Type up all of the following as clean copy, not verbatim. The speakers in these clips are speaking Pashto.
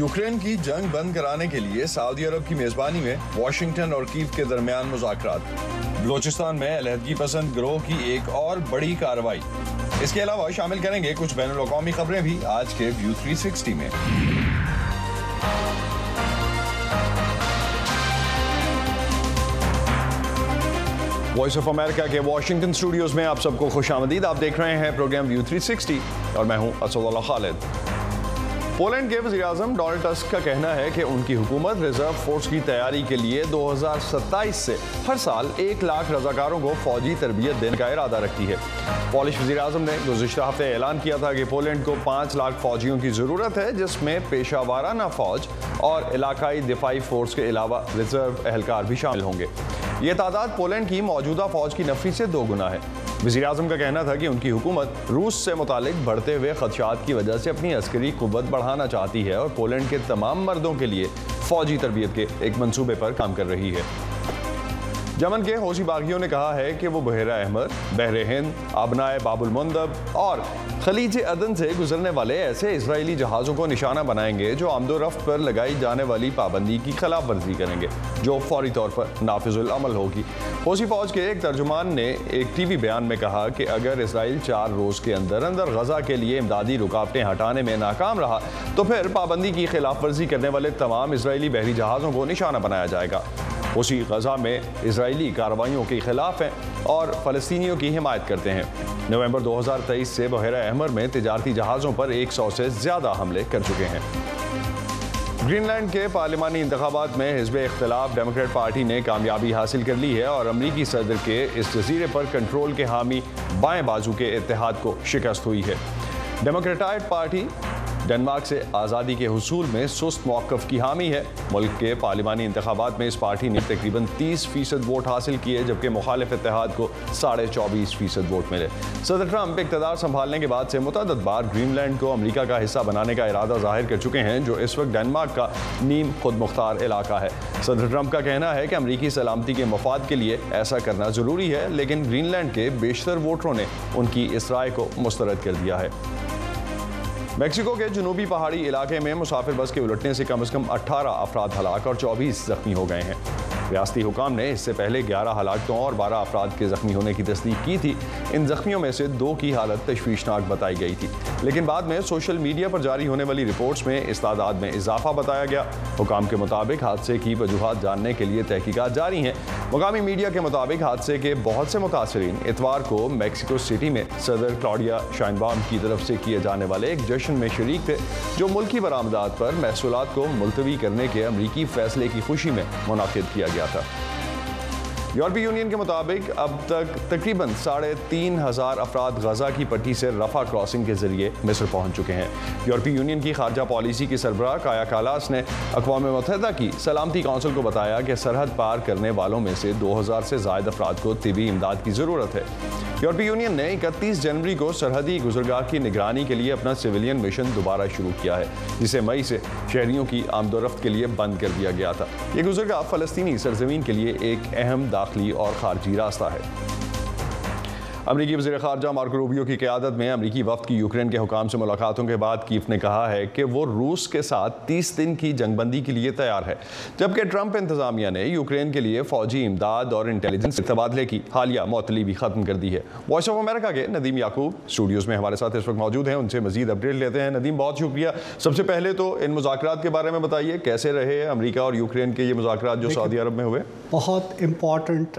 यूक्रेन की जंग बंद कराने के लिए सऊदी अरब की मेजबानी में वाशिंगटन और कीव के दरमियान मुज़ाकरात। बलोचिस्तान में अलहदगी पसंद गिरोह की एक और बड़ी कार्रवाई। इसके अलावा शामिल करेंगे कुछ बैनुल-अक़वामी खबरें भी आज के व्यू 360 में। वॉइस ऑफ अमेरिका के वाशिंगटन स्टूडियोज में आप सबको खुशामदीद। आप देख रहे हैं प्रोग्राम व्यू 360 और मैं हूं असदुल्लाह खालिद। पोलैंड के वज़ीर-ए-आज़म डोनाल्ड टस्क का कहना है कि उनकी हुकूमत रिजर्व फोर्स की तैयारी के लिए 2027 से हर साल 1 लाख रज़ाकारों को फौजी तरबियत देने का इरादा रखती है। पॉलिश वज़ीर-ए-आज़म ने गुज़िश्ता हफ्ते ऐलान किया था कि पोलैंड को 5 लाख फौजियों की ज़रूरत है, जिसमें पेशा वाराना फौज और इलाकाई दिफाई फोर्स के अलावा रिजर्व एहलकार भी शामिल होंगे। ये तादाद पोलैंड की मौजूदा फौज की नफरी से 2 गुना है। वज़ीर-ए-आज़म का कहना था कि उनकी हुकूमत रूस से मुतालिक बढ़ते हुए खदशात की वजह से अपनी अस्करी कुव्वत बढ़ाना चाहती है और पोलैंड के तमाम मर्दों के लिए फौजी तरबियत के एक मंसूबे पर काम कर रही है। यमन के हौसी बागियों ने कहा है कि वो बहरा अहमर, बहरे हिंद, आबनाए बाबुल मुंदब और खलीज अदन से गुजरने वाले ऐसे इजरायली जहाज़ों को निशाना बनाएंगे जो आमदोरफ्त पर लगाई जाने वाली पाबंदी की खिलाफ वर्जी करेंगे, जो फौरी तौर पर नाफिजुल अमल होगी। हौसी फौज के एक तर्जुमान ने एक टीवी बयान में कहा कि अगर इसराइल 4 रोज़ के अंदर अंदर गजा के लिए इमदादी रुकावटें हटाने में नाकाम रहा तो फिर पाबंदी की खिलाफ वर्जी करने वाले तमाम इजरायली बहरी जहाज़ों को निशाना बनाया जाएगा। हौसी गजा में इजरायली कार्रवाइयों के खिलाफ हैं और फ़लस्तीनियों की हिमायत करते हैं। नवंबर 2023 से बहरा अहमर में तिजारती जहाज़ों पर 100 से ज़्यादा हमले कर चुके हैं। ग्रीनलैंड के पार्लिमानी इंतखाबात में हिज़्ब इख्तिलाफ डेमोक्रेट पार्टी ने कामयाबी हासिल कर ली है और अमरीकी सदर के इस जजीरे पर कंट्रोल के हामी बाएं बाजू के इत्तेहाद को शिकस्त हुई है। डेमोक्रेटाइट पार्टी डेनमार्क से आज़ादी के हुसूल में सुस्त मौक़िफ़ की हामी है। मुल्क के पार्लिमानी इंतखाबात में इस पार्टी ने तकरीबन 30% वोट हासिल किए, जबकि मुखालिफ इत्तेहाद को 24.5% वोट मिले। सदर ट्रंप इक़्तिदार संभालने के बाद से मुतअद्दिद बार ग्रीनलैंड को अमरीका का हिस्सा बनाने का इरादा ज़ाहिर कर चुके हैं, जो इस वक्त डेनमार्क का नीम खुद मुख्तार इलाका है। सदर ट्रंप का कहना है कि अमरीकी सलामती के मफाद के लिए ऐसा करना ज़रूरी है, लेकिन ग्रीनलैंड के बेशतर वोटरों ने उनकी इस राय को मुस्तरद कर दिया है। मेक्सिको के जनूबी पहाड़ी इलाके में मुसाफिर बस के उलटने से कम 18 अफराद हलाक और 24 जख्मी हो गए हैं। रियासती हुकाम ने इससे पहले 11 हलाकतों और 12 अफराद के जख्मी होने की तस्दीक की थी। इन जख्मियों में से 2 की हालत तशवीशनाक बताई गई थी, लेकिन बाद में सोशल मीडिया पर जारी होने वाली रिपोर्ट्स में इस तादाद में इजाफा बताया गया। हुकाम के मुताबिक हादसे की वजूहात जानने के लिए तहकीकात जारी हैं। मुकामी मीडिया के मुताबिक हादसे के बहुत से मुतासरीन इतवार को मेक्सिको सिटी में सदर क्लॉडिया शाइनबाम की तरफ से किए जाने वाले एक जश्न में शरीक थे, जो मुल्की बरामदात पर महसूलात को मुलतवी करने के अमरीकी फैसले की खुशी में मुनाकिद किया गया था। यूरोपीय यूनियन के मुताबिक अब तक तकरीबन 3,500 अफराद गजा की पट्टी से रफा क्रॉसिंग के जरिए मिस्र पहुंच चुके हैं। यूरोपीय यूनियन की खारजा पॉलिसी की सरबराह काया कालास ने अक़वाम मुत्तहिदा की सलामती काउंसिल को बताया कि सरहद पार करने वालों में से 2,000 से ज़ायद अफराद को तिबी इमदाद की ज़रूरत है। यूरोपीय यूनियन ने 31 जनवरी को सरहदी गुजरगाह की निगरानी के लिए अपना सिविलियन मिशन दोबारा शुरू किया है, जिसे मई से शहरियों की आमदोरफ्त के लिए बंद कर दिया गया था। ये गुजरगाह फ़लस्तीनी सरजमीन के लिए एक अहम दाखिली और खारजी रास्ता है। अमरीकी वज़ीर ख़ारजा मार्को रूबियो की क़यादत में अमरीकी वफ़द की यूक्रेन के हुकाम से मुलाकातों के बाद कीव ने कहा है कि वो रूस के साथ 30 दिन की जंगबंदी के लिए तैयार है, जबकि ट्रंप इंतज़ामिया ने यूक्रेन के लिए फ़ौजी इमदाद और इंटेलिजेंस तबादले की हालिया मअतली भी ख़त्म कर दी है। वॉइस ऑफ अमेरिका के नदीम याकूब स्टूडियोज़ में हमारे साथ इस वक्त मौजूद हैं, उनसे मज़ीद अपडेट लेते हैं। नदीम, बहुत शुक्रिया। सबसे पहले तो इन मुज़ाकरात के बारे में बताइए, कैसे रहे अमरीका और यूक्रेन के ये मुज़ाकरात जो सऊदी अरब में हुए? बहुत इम्पॉर्टेंट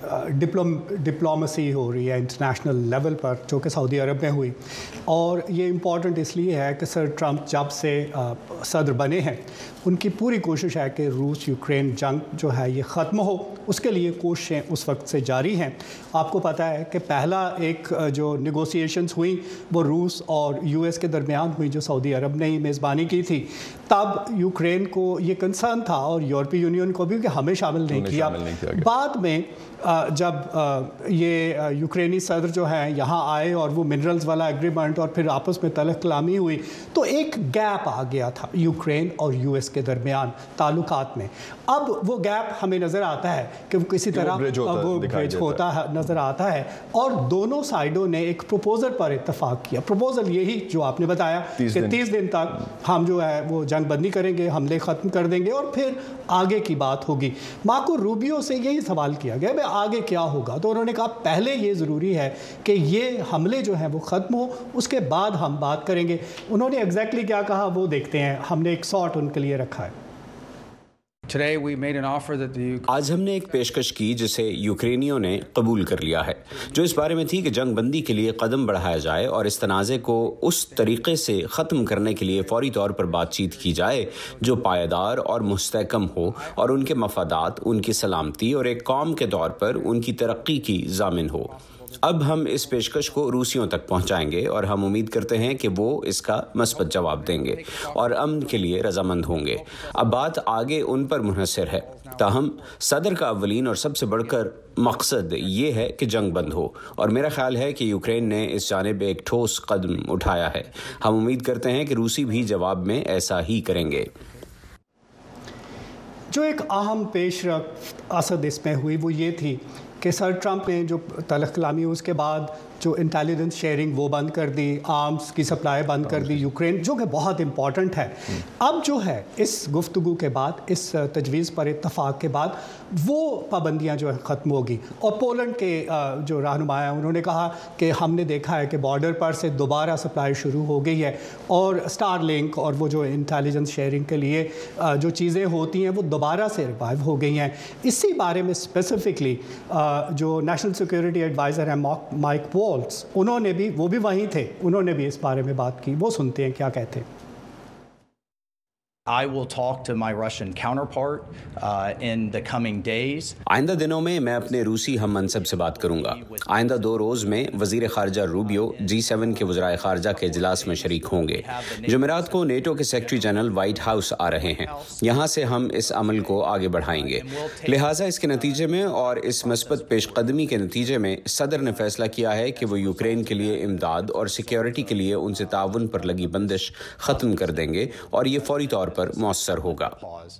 डिप्लोमेसी हो रही है इंटरनेशनल लेवल पर, जो कि सऊदी अरब में हुई, और ये इम्पॉर्टेंट इसलिए है कि सर ट्रंप जब से सदर बने हैं उनकी पूरी कोशिश है कि रूस यूक्रेन जंग जो है ये ख़त्म हो। उसके लिए कोशिशें उस वक्त से जारी हैं। आपको पता है कि पहला एक जो नेगोशिएशंस हुई वो रूस और यूएस के दरमियान हुई, जो सऊदी अरब ने ही मेज़बानी की थी। तब यूक्रेन को ये कंसर्न था और यूरोपीय यूनियन को भी कि हमें शामिल नहीं किया। बाद में जब ये यूक्रेनी सदर जो है यहाँ आए और वो मिनरल्स वाला एग्रीमेंट और फिर आपस में तलख कलामी हुई, तो एक गैप आ गया था यूक्रेन और यूएस US के दरमियान ताल्लुकात में। अब वो गैप हमें नज़र आता है कि वो किसी तरह वो ब्रिज होता नज़र आता है, और दोनों साइडों ने एक प्रपोज़ल पर इत्तफाक किया। प्रपोज़ल यही जो आपने बताया कि 30 दिन तक हम जो है वो जंग बंदी करेंगे, हमले ख़त्म कर देंगे और फिर आगे की बात होगी। मार्को रूबियो से यही सवाल किया गया भाई आगे क्या होगा, तो उन्होंने कहा पहले ये ज़रूरी है कि ये हमले जो हैं वो ख़त्म हो, उसके बाद हम बात करेंगे। उन्होंने एग्जैक्टली क्या कहा वो देखते हैं, हमने एक शॉट उनके लिए रखा है। आज हमने एक पेशकश की जिसे यूक्रेनियों ने कबूल कर लिया है, जो इस बारे में थी कि जंग बंदी के लिए कदम बढ़ाया जाए और इस तनाज़े को उस तरीके से ख़त्म करने के लिए फौरी तौर पर बातचीत की जाए जो पायदार और मुस्तहकम हो और उनके मफादात, उनकी सलामती और एक कौम के तौर पर उनकी तरक्की की ज़ामिन हो। अब हम इस पेशकश को रूसियों तक पहुंचाएंगे और हम उम्मीद करते हैं कि वो इसका मस्बत जवाब देंगे और अमन के लिए रजामंद होंगे। अब बात आगे उन पर मुनहसर है। ताहम सदर का अव्वलीन और सबसे बढ़कर मकसद ये है कि जंग बंद हो, और मेरा ख्याल है कि यूक्रेन ने इस जानिब एक ठोस कदम उठाया है। हम उम्मीद करते हैं कि रूसी भी जवाब में ऐसा ही करेंगे। जो एक अहम पेशरफ्त असद इसमें हुई वो ये थी कि सर ट्रंप ने जो तलख कलामी उसके बाद जो इंटेलिजेंस शेयरिंग वो बंद कर दी, आर्म्स की सप्लाई बंद कर दी यूक्रेन, जो कि बहुत इंपॉर्टेंट है। अब जो है इस गुफ्तगू के बाद, इस तजवीज़ पर इत्तफाक के बाद वो पाबंदियां जो है ख़त्म होगी। और पोलैंड के जो रहनुमा हैं उन्होंने कहा कि हमने देखा है कि बॉर्डर पर से दोबारा सप्लाई शुरू हो गई है और स्टार लिंक और वो जो इंटेलिजेंस शेयरिंग के लिए जो चीज़ें होती हैं वो दोबारा से रिवाइव हो गई हैं। इसी बारे में स्पेसिफिकली जो नेशनल सिक्योरिटी एडवाइज़र हैं माइक वॉल्ट्स, उन्होंने भी, वो भी वहीं थे, उन्होंने भी इस बारे में बात की। वो सुनते हैं क्या कहते हैं। I will talk to my Russian counterpart in the coming days. आइंदा दिनों में मैं अपने रूसी हम मनसब से बात करूंगा। आइंदा 2 रोज़ में वज़ीर ख़ारजा रूबियो G7 के वज़राए ख़ारजा के इजलास में शरीक होंगे। जुमेरात को नेटो के सेक्रेटरी जनरल व्हाइट हाउस आ रहे हैं। यहाँ से हम इस अमल को आगे बढ़ाएंगे। लिहाजा इसके नतीजे में और इस मस्बत पेशकदमी के नतीजे में सदर ने फैसला किया है कि वो यूक्रेन के लिए इमदाद और सिक्योरिटी के लिए उनसे ताउन पर लगी बंदिश ख़त्म कर देंगे और ये फौरी तौर पर मौसर होगा।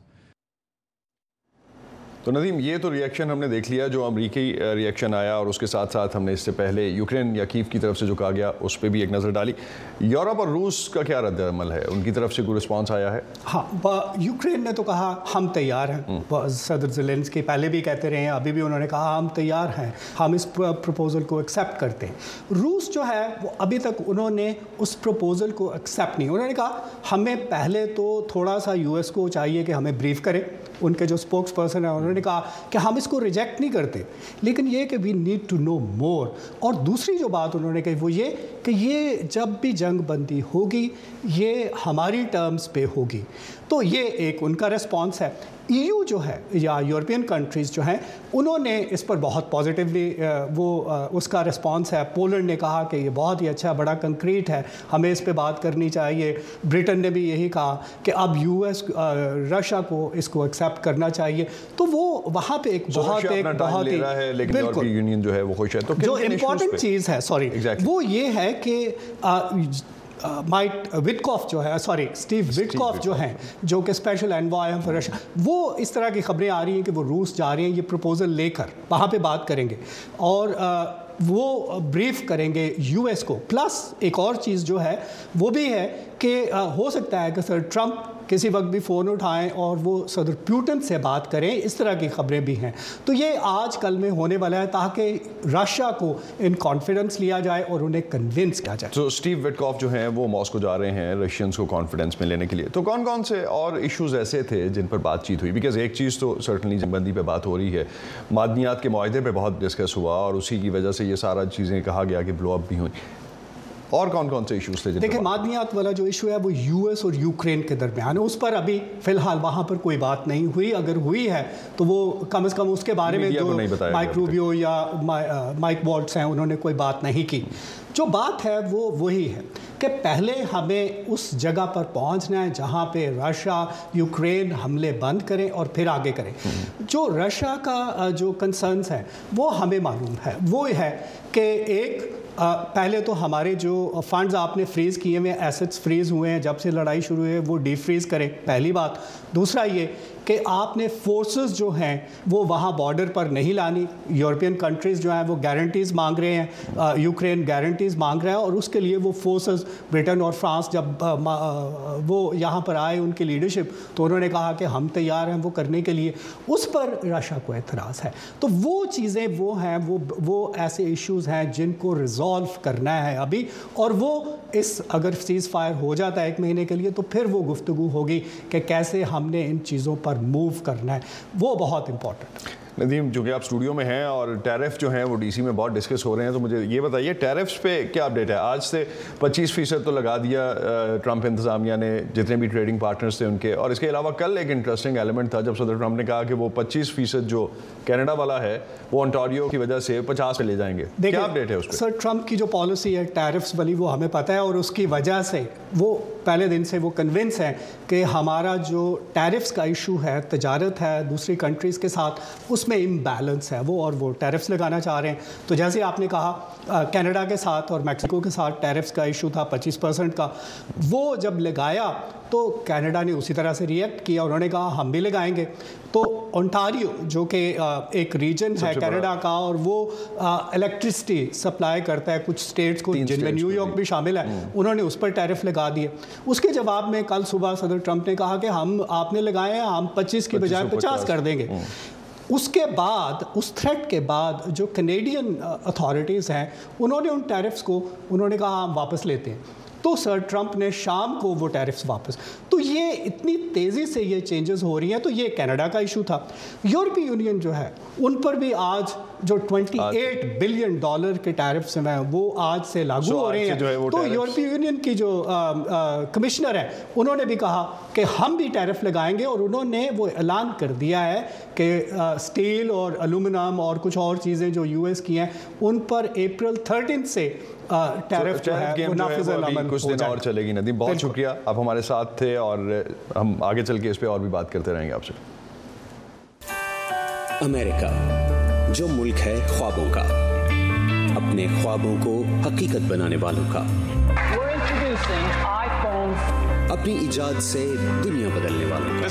तो नदीम, ये तो रिएक्शन हमने देख लिया, जो अमरीकी रिएक्शन आया, और उसके साथ साथ हमने इससे पहले यूक्रेन या कीव की तरफ से जो कहा गया उस पर भी एक नज़र डाली। यूरोप और रूस का क्या रद्द अमल है, उनकी तरफ से कोई रिस्पॉन्स आया है? हाँ, यूक्रेन ने तो कहा हम तैयार हैं। सदर ज़ेलेंस्की पहले भी कहते रहे हैं, अभी भी उन्होंने कहा हम तैयार हैं, हम इस प्रपोज़ल को एक्सेप्ट करते हैं। रूस जो है वो अभी तक उन्होंने उस प्रपोज़ल को एक्सेप्ट नहीं, उन्होंने कहा हमें पहले तो थोड़ा सा US को चाहिए कि हमें ब्रीफ करे। उनके जो स्पोक्स पर्सन है उन्होंने कहा कि हम इसको रिजेक्ट नहीं करते, लेकिन ये कि we need to know more. और दूसरी जो बात उन्होंने कही वो ये कि ये जब भी जंग बंदी होगी ये हमारी टर्म्स पे होगी। तो ये एक उनका रिस्पॉन्स है। EU जो है या यूरोपियन कंट्रीज़ जो हैं उन्होंने इस पर बहुत पॉजिटिवली उसका रिस्पॉन्स है। पोलैंड ने कहा कि ये बहुत ही अच्छा, बड़ा कंक्रीट है, हमें इस पे बात करनी चाहिए। ब्रिटेन ने भी यही कहा कि अब US रशिया को इसको एक्सेप्ट करना चाहिए। तो वो वहाँ पे एक बहुत ही बिल्कुल यूनियन जो है वो खुश है। तो जो इम्पोर्टेंट चीज़ है वो ये है कि माइक विटकॉफ जो है, स्टीव विटकॉफ जो हैं, जो कि स्पेशल एनवॉय हैं फॉर रशिया, वो इस तरह की खबरें आ रही हैं कि वो रूस जा रहे हैं ये प्रपोज़ल लेकर, वहाँ पे बात करेंगे और वो ब्रीफ करेंगे US को। प्लस एक और चीज़ जो है वो भी है कि हो सकता है कि सर ट्रंप किसी वक्त भी फ़ोन उठाएं और वो सदर पुतिन से बात करें, इस तरह की खबरें भी हैं। तो ये आज कल में होने वाला है ताकि रशिया को इन कॉन्फिडेंस लिया जाए और उन्हें कन्विंस किया जाए। तो स्टीव विटकॉफ जो हैं वो मॉस्को जा रहे हैं रशियंस को कॉन्फिडेंस में लेने के लिए। तो कौन कौन से और इश्यूज़ ऐसे थे जिन पर बातचीत हुई? बिकॉज एक चीज़ तो सर्टनली जंगबंदी पे बात हो रही है, मादनियात के मुआहदे पे बहुत डिस्कस हुआ और उसी की वजह से ये सारा चीज़ें कहा गया कि ब्लो अप भी हुई। और कौन कौन से इश्यूज थे? देखिए, मादनियात वाला जो इशू है वो US और यूक्रेन के दरमियान है, उस पर अभी फ़िलहाल वहाँ पर कोई बात नहीं हुई। अगर हुई है तो वो कम से कम उसके बारे में जो माइक रूबियो या माइक वॉल्ट्स हैं उन्होंने कोई बात नहीं की। जो बात है वो वही है कि पहले हमें उस जगह पर पहुंचना है जहां पे रशिया यूक्रेन हमले बंद करें और फिर आगे करें। जो रशिया का जो कंसर्न्स है वो हमें मालूम है, वो है कि एक पहले तो हमारे जो फंड्स आपने फ्रीज़ किए हुए, एसेट्स फ्रीज़ हुए हैं जब से लड़ाई शुरू हुई है, वो डीफ्रीज़ करें, पहली बात। दूसरा ये कि आपने फोर्सेस जो हैं वो वहाँ बॉर्डर पर नहीं लानी। यूरोपियन कंट्रीज़ जो हैं वो गारंटीज़ मांग रहे हैं, यूक्रेन गारंटीज़ मांग रहा है, और उसके लिए वो फोर्सेस ब्रिटेन और फ्रांस जब वो यहाँ पर आए उनकी लीडरशिप, तो उन्होंने कहा कि हम तैयार हैं वो करने के लिए। उस पर रशिया को एतराज़ है। तो वो चीज़ें वो हैं, वो ऐसे इश्यूज़ हैं जिनको रिजॉल्व करना है अभी, और वो इस अगर सीज़ फायर हो जाता है 1 महीने के लिए तो फिर वो गुफ्तगू होगी कि कैसे हमने इन चीज़ों पर मूव करना है, वो बहुत इंपॉर्टेंट है। नदीम, जो कि आप स्टूडियो में हैं और टैरिफ जो हैं वो डीसी में बहुत डिस्कस हो रहे हैं, तो मुझे ये बताइए टैरिफ्स पे क्या अपडेट है? आज से 25% तो लगा दिया ट्रंप इंतज़ामिया ने जितने भी ट्रेडिंग पार्टनर्स थे उनके, और इसके अलावा कल एक इंटरेस्टिंग एलिमेंट था जब सदर ट्रंप ने कहा कि वो 25% जो कनाडा वाला है वो ओंटारियो की वजह से 50 पे ले जाएंगे। क्या अपडेट है उस पर? सर, ट्रंप की जो पॉलिसी है टैरिफ्स वाली वो हमें पता है, और उसकी वजह से वो पहले दिन से वो कन्विंस हैं कि हमारा जो टैरिफ्स का इशू है, तजारत है दूसरी कंट्रीज़ के साथ, उसमें इम्बैलेंस है वो, और वो टैरिफ्स लगाना चाह रहे हैं। तो जैसे आपने कहा कनाडा के साथ और मैक्सिको के साथ टैरिफ्स का इशू था 25% का, वो जब लगाया तो कनाडा ने उसी तरह से रिएक्ट किया, उन्होंने कहा हम भी लगाएंगे। तो ओंटारियो जो कि एक रीजन है कनाडा का, और वो इलेक्ट्रिसिटी सप्लाई करता है कुछ स्टेट्स को जिनमें न्यूयॉर्क भी शामिल है, उन्होंने उस पर टैरिफ लगा दिए। उसके जवाब में कल सुबह सदर ट्रंप ने कहा कि हम आपने लगाए हैं, हम 25 की बजाय 50 कर देंगे। उसके बाद, उस थ्रेट के बाद जो कैनेडियन अथॉरिटीज़ हैं उन्होंने उन टैरिफ्स को उन्होंने कहा हम वापस लेते हैं। तो सर ट्रंप ने शाम को वो टैरिफ्स वापस, तो ये इतनी तेज़ी से ये चेंजेस हो रही हैं। तो ये कनाडा का इशू था। यूरोपीय यूनियन जो है उन पर भी आज जो $28 बिलियन के टैरिफ्स हैं वो आज से लागू हो रहे हैं। तो यूरोपीय यूनियन की जो कमिश्नर है उन्होंने भी कहा कि हम भी टैरिफ लगाएंगे, और उन्होंने वो ऐलान कर दिया है कि स्टील और एल्यूमिनियम और कुछ और चीज़ें जो यूएस की हैं उन पर अप्रैल 13 से टैरिफ जो है वो नाफिज़ अमल कुछ दिन और चलेगी। नदीम, बहुत शुक्रिया, आप हमारे साथ थे, और हम आगे चल के इस पर और भी बात करते रहेंगे आपसे। अमेरिका, जो मुल्क है ख्वाबों का, अपने ख्वाबों को हकीकत बनाने वालों का, अपनी इजाद से दुनिया बदलने वालों का,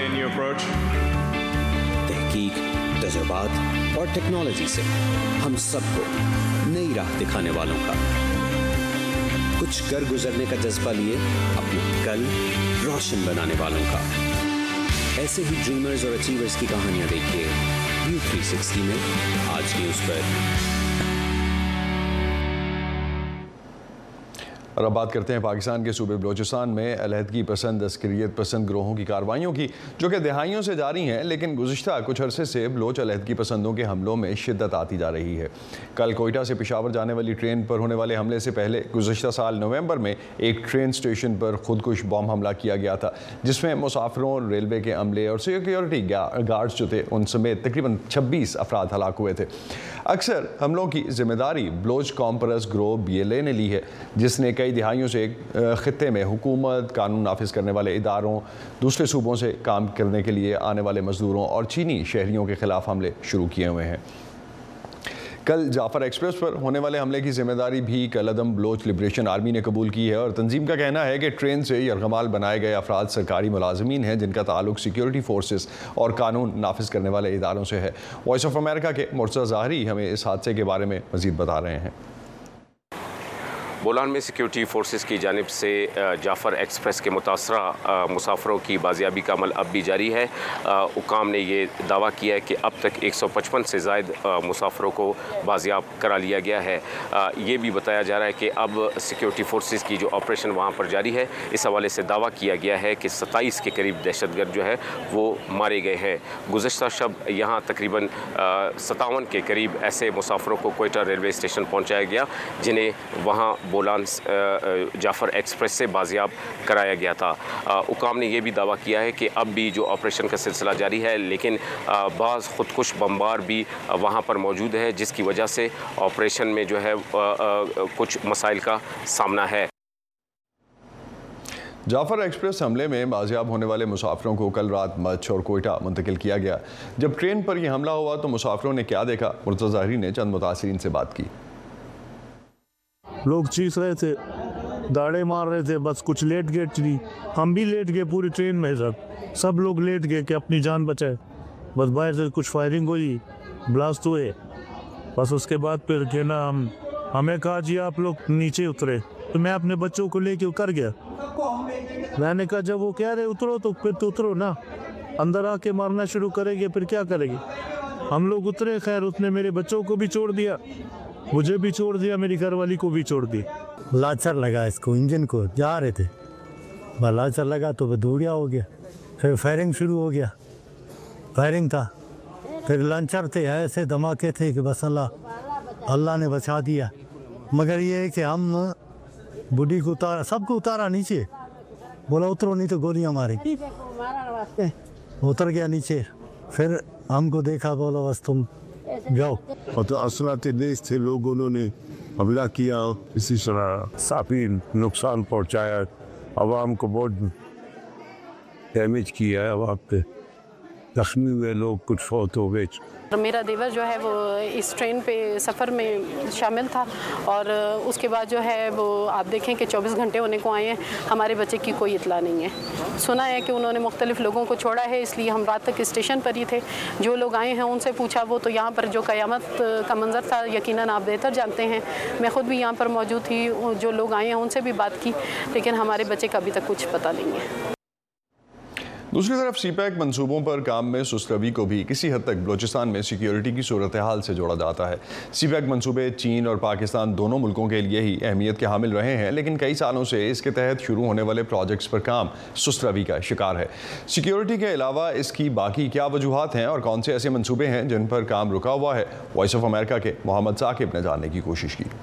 तहकीक, तजुर्बात और टेक्नोलॉजी से हम सबको नई राह दिखाने वालों का, कुछ कर गुजरने का जज्बा लिए अपने कल रोशन बनाने वालों का। ऐसे ही ड्रीमर्स और अचीवर्स की कहानियां देखिए व्यू 360 में आज न्यूज़ पर। और अब बात करते हैं पाकिस्तान के सूबे बलोचिस्तान में अलहदगी पसंद, अस्करियत पसंद ग्रोहों की कार्रवाइयों की, जो कि दहाइयों से जारी हैं, लेकिन गुज़िश्ता कुछ अरसे से बलोच अलहदगी पसंदों के हमलों में शिद्दत आती जा रही है। कल कोयटा से पेशावर जाने वाली ट्रेन पर होने वाले हमले से पहले गुज़िश्ता साल नवंबर में एक ट्रेन स्टेशन पर खुदकुश बम हमला किया गया था, जिसमें मुसाफिरों, रेलवे के अमले और सिक्योरिटी गार्ड्स जो थे उन समेत तकरीबन 26 अफराद हलाक हुए थे। अक्सर हमलों की जिम्मेदारी बलोच कॉम्परस ग्रोह BLA ने ली है, जिसने कई दिहाइयों से खित्ते में हुकूमत, कानून नाफिज करने वाले इदारों, दूसरे सूबों से काम करने के लिए आने वाले मजदूरों और चीनी शहरियों के खिलाफ हमले शुरू किए हुए हैं। कल जाफर एक्सप्रेस पर होने वाले हमले की जिम्मेदारी भी कलअदम बलोच लिबरेशन आर्मी ने कबूल की है, और तंजीम का कहना है कि ट्रेन से यरगमाल बनाए गए अफराद सरकारी मुलाजमीन हैं जिनका ताल्लुक सिक्योरिटी फोर्सेस और कानून नाफिज करने वाले इदारों से है। वॉइस ऑफ अमेरिका के मुर्तज़ा ज़ाहरी हमें इस हादसे के बारे में मज़ीद बता रहे हैं। बोलान में सिक्योरिटी फोर्सेस की जानिब से जाफ़र एक्सप्रेस के मुतासरा मुसाफरों की बाजियाबी का अमल अब भी जारी है। हुकाम ने ये दावा किया है कि अब तक 155 से ज़ायद मुसाफरों को बाजियाब करा लिया गया है। ये भी बताया जा रहा है कि अब सिक्योरिटी फोर्सेस की जो ऑपरेशन वहाँ पर जारी है, इस हवाले से दावा किया गया है कि 27 के करीब दहशतगर्द जो है वो मारे गए हैं। गुज़श्ता शब यहाँ तकरीबन 57 के करीब ऐसे मुसाफरों को कोयटा रेलवे स्टेशन पहुँचाया गया जिन्हें वहाँ बोलान जाफ़र एक्सप्रेस से बाजियाब कराया गया था। हुकाम ने यह भी दावा किया है कि अब भी जो ऑपरेशन का सिलसिला जारी है, लेकिन बाज़ खुदकुश बमबार भी वहाँ पर मौजूद है, जिसकी वजह से ऑपरेशन में जो है कुछ मसाइल का सामना है। जाफ़र एक्सप्रेस हमले में बाजियाब होने वाले मुसाफिरों को कल रात मच्छ और कोयटा मुंतकिल किया गया। जब ट्रेन पर यह हमला हुआ तो मुसाफिरों ने क्या देखा, मुर्तज़ा ज़ाहरी ने चंद मुतासिरीन से बात की। लोग चीख रहे थे, दाड़े मार रहे थे, बस कुछ लेट गए थी, हम भी लेट गए पूरी ट्रेन में, सब लोग लेट गए कि अपनी जान बचाए। बस बाहर से कुछ फायरिंग हुई, ब्लास्ट हुए, बस उसके बाद फिर के ना हमें कहा जी आप लोग नीचे उतरे, तो मैं अपने बच्चों को लेके उतर गया। मैंने कहा जब वो कह रहे उतरो तो फिर तो उतरो ना, अंदर आके मारना शुरू करेंगे फिर क्या करेंगे। हम लोग उतरे, खैर उसने मेरे बच्चों को भी छोड़ दिया, मुझे भी छोड़ दिया, मेरी घरवाली को भी छोड़ दिया। लाचर लगा इसको, इंजन को जा रहे थे, लाचर लगा तो वो धुआं हो गया, फिर फायरिंग शुरू हो गया, फायरिंग था, फिर लंचर थे, ऐसे धमाके थे कि बस अल्लाह ने बचा दिया। मगर ये है कि हम बुढ़ी को उतारा, सबको उतारा नीचे, बोला उतरो नहीं तो गोलियां मारेंगे। उतर गया नीचे, फिर हमको देखा, बोला बस तुम जाओ। और तो असलाते देश थे, लोग उन्होंने हमला किया, इसी तरह काफ़ी नुकसान पहुंचाया, आवाम को बहुत डैमेज किया है, आवाम पे जख्मी हुए लोग, कुछ फौत हो गए। मेरा देवर जो है वो इस ट्रेन पे सफ़र में शामिल था और उसके बाद जो है वो आप देखें कि 24 घंटे होने को आए हैं, हमारे बच्चे की कोई इतला नहीं है। सुना है कि उन्होंने मुख्तलिफ लोगों को छोड़ा है, इसलिए हम रात तक स्टेशन पर ही थे। जो लोग आए हैं उनसे पूछा, वो तो यहाँ पर जो क़यामत का मंजर था यकीनन आप बेहतर जानते हैं, मैं ख़ुद भी यहाँ पर मौजूद थी, जो लोग आए हैं उनसे भी बात की, लेकिन हमारे बच्चे का अभी तक कुछ पता नहीं है। दूसरी तरफ सीपैक मंसूबों पर काम में सुस्तरवी को भी किसी हद तक बलूचिस्तान में सिक्योरिटी की सूरत हाल से जोड़ा जाता है। सीपैक मंसूबे चीन और पाकिस्तान दोनों मुल्कों के लिए ही अहमियत के हामिल रहे हैं, लेकिन कई सालों से इसके तहत शुरू होने वाले प्रोजेक्ट्स पर काम सुस्तरवी का शिकार है। सिक्योरिटी के अलावा इसकी बाकी क्या वजूहात हैं और कौन से ऐसे मंसूबे हैं जिन पर काम रुका हुआ है, वॉइस ऑफ अमेरिका के मोहम्मद साकिब ने जानने की कोशिश की।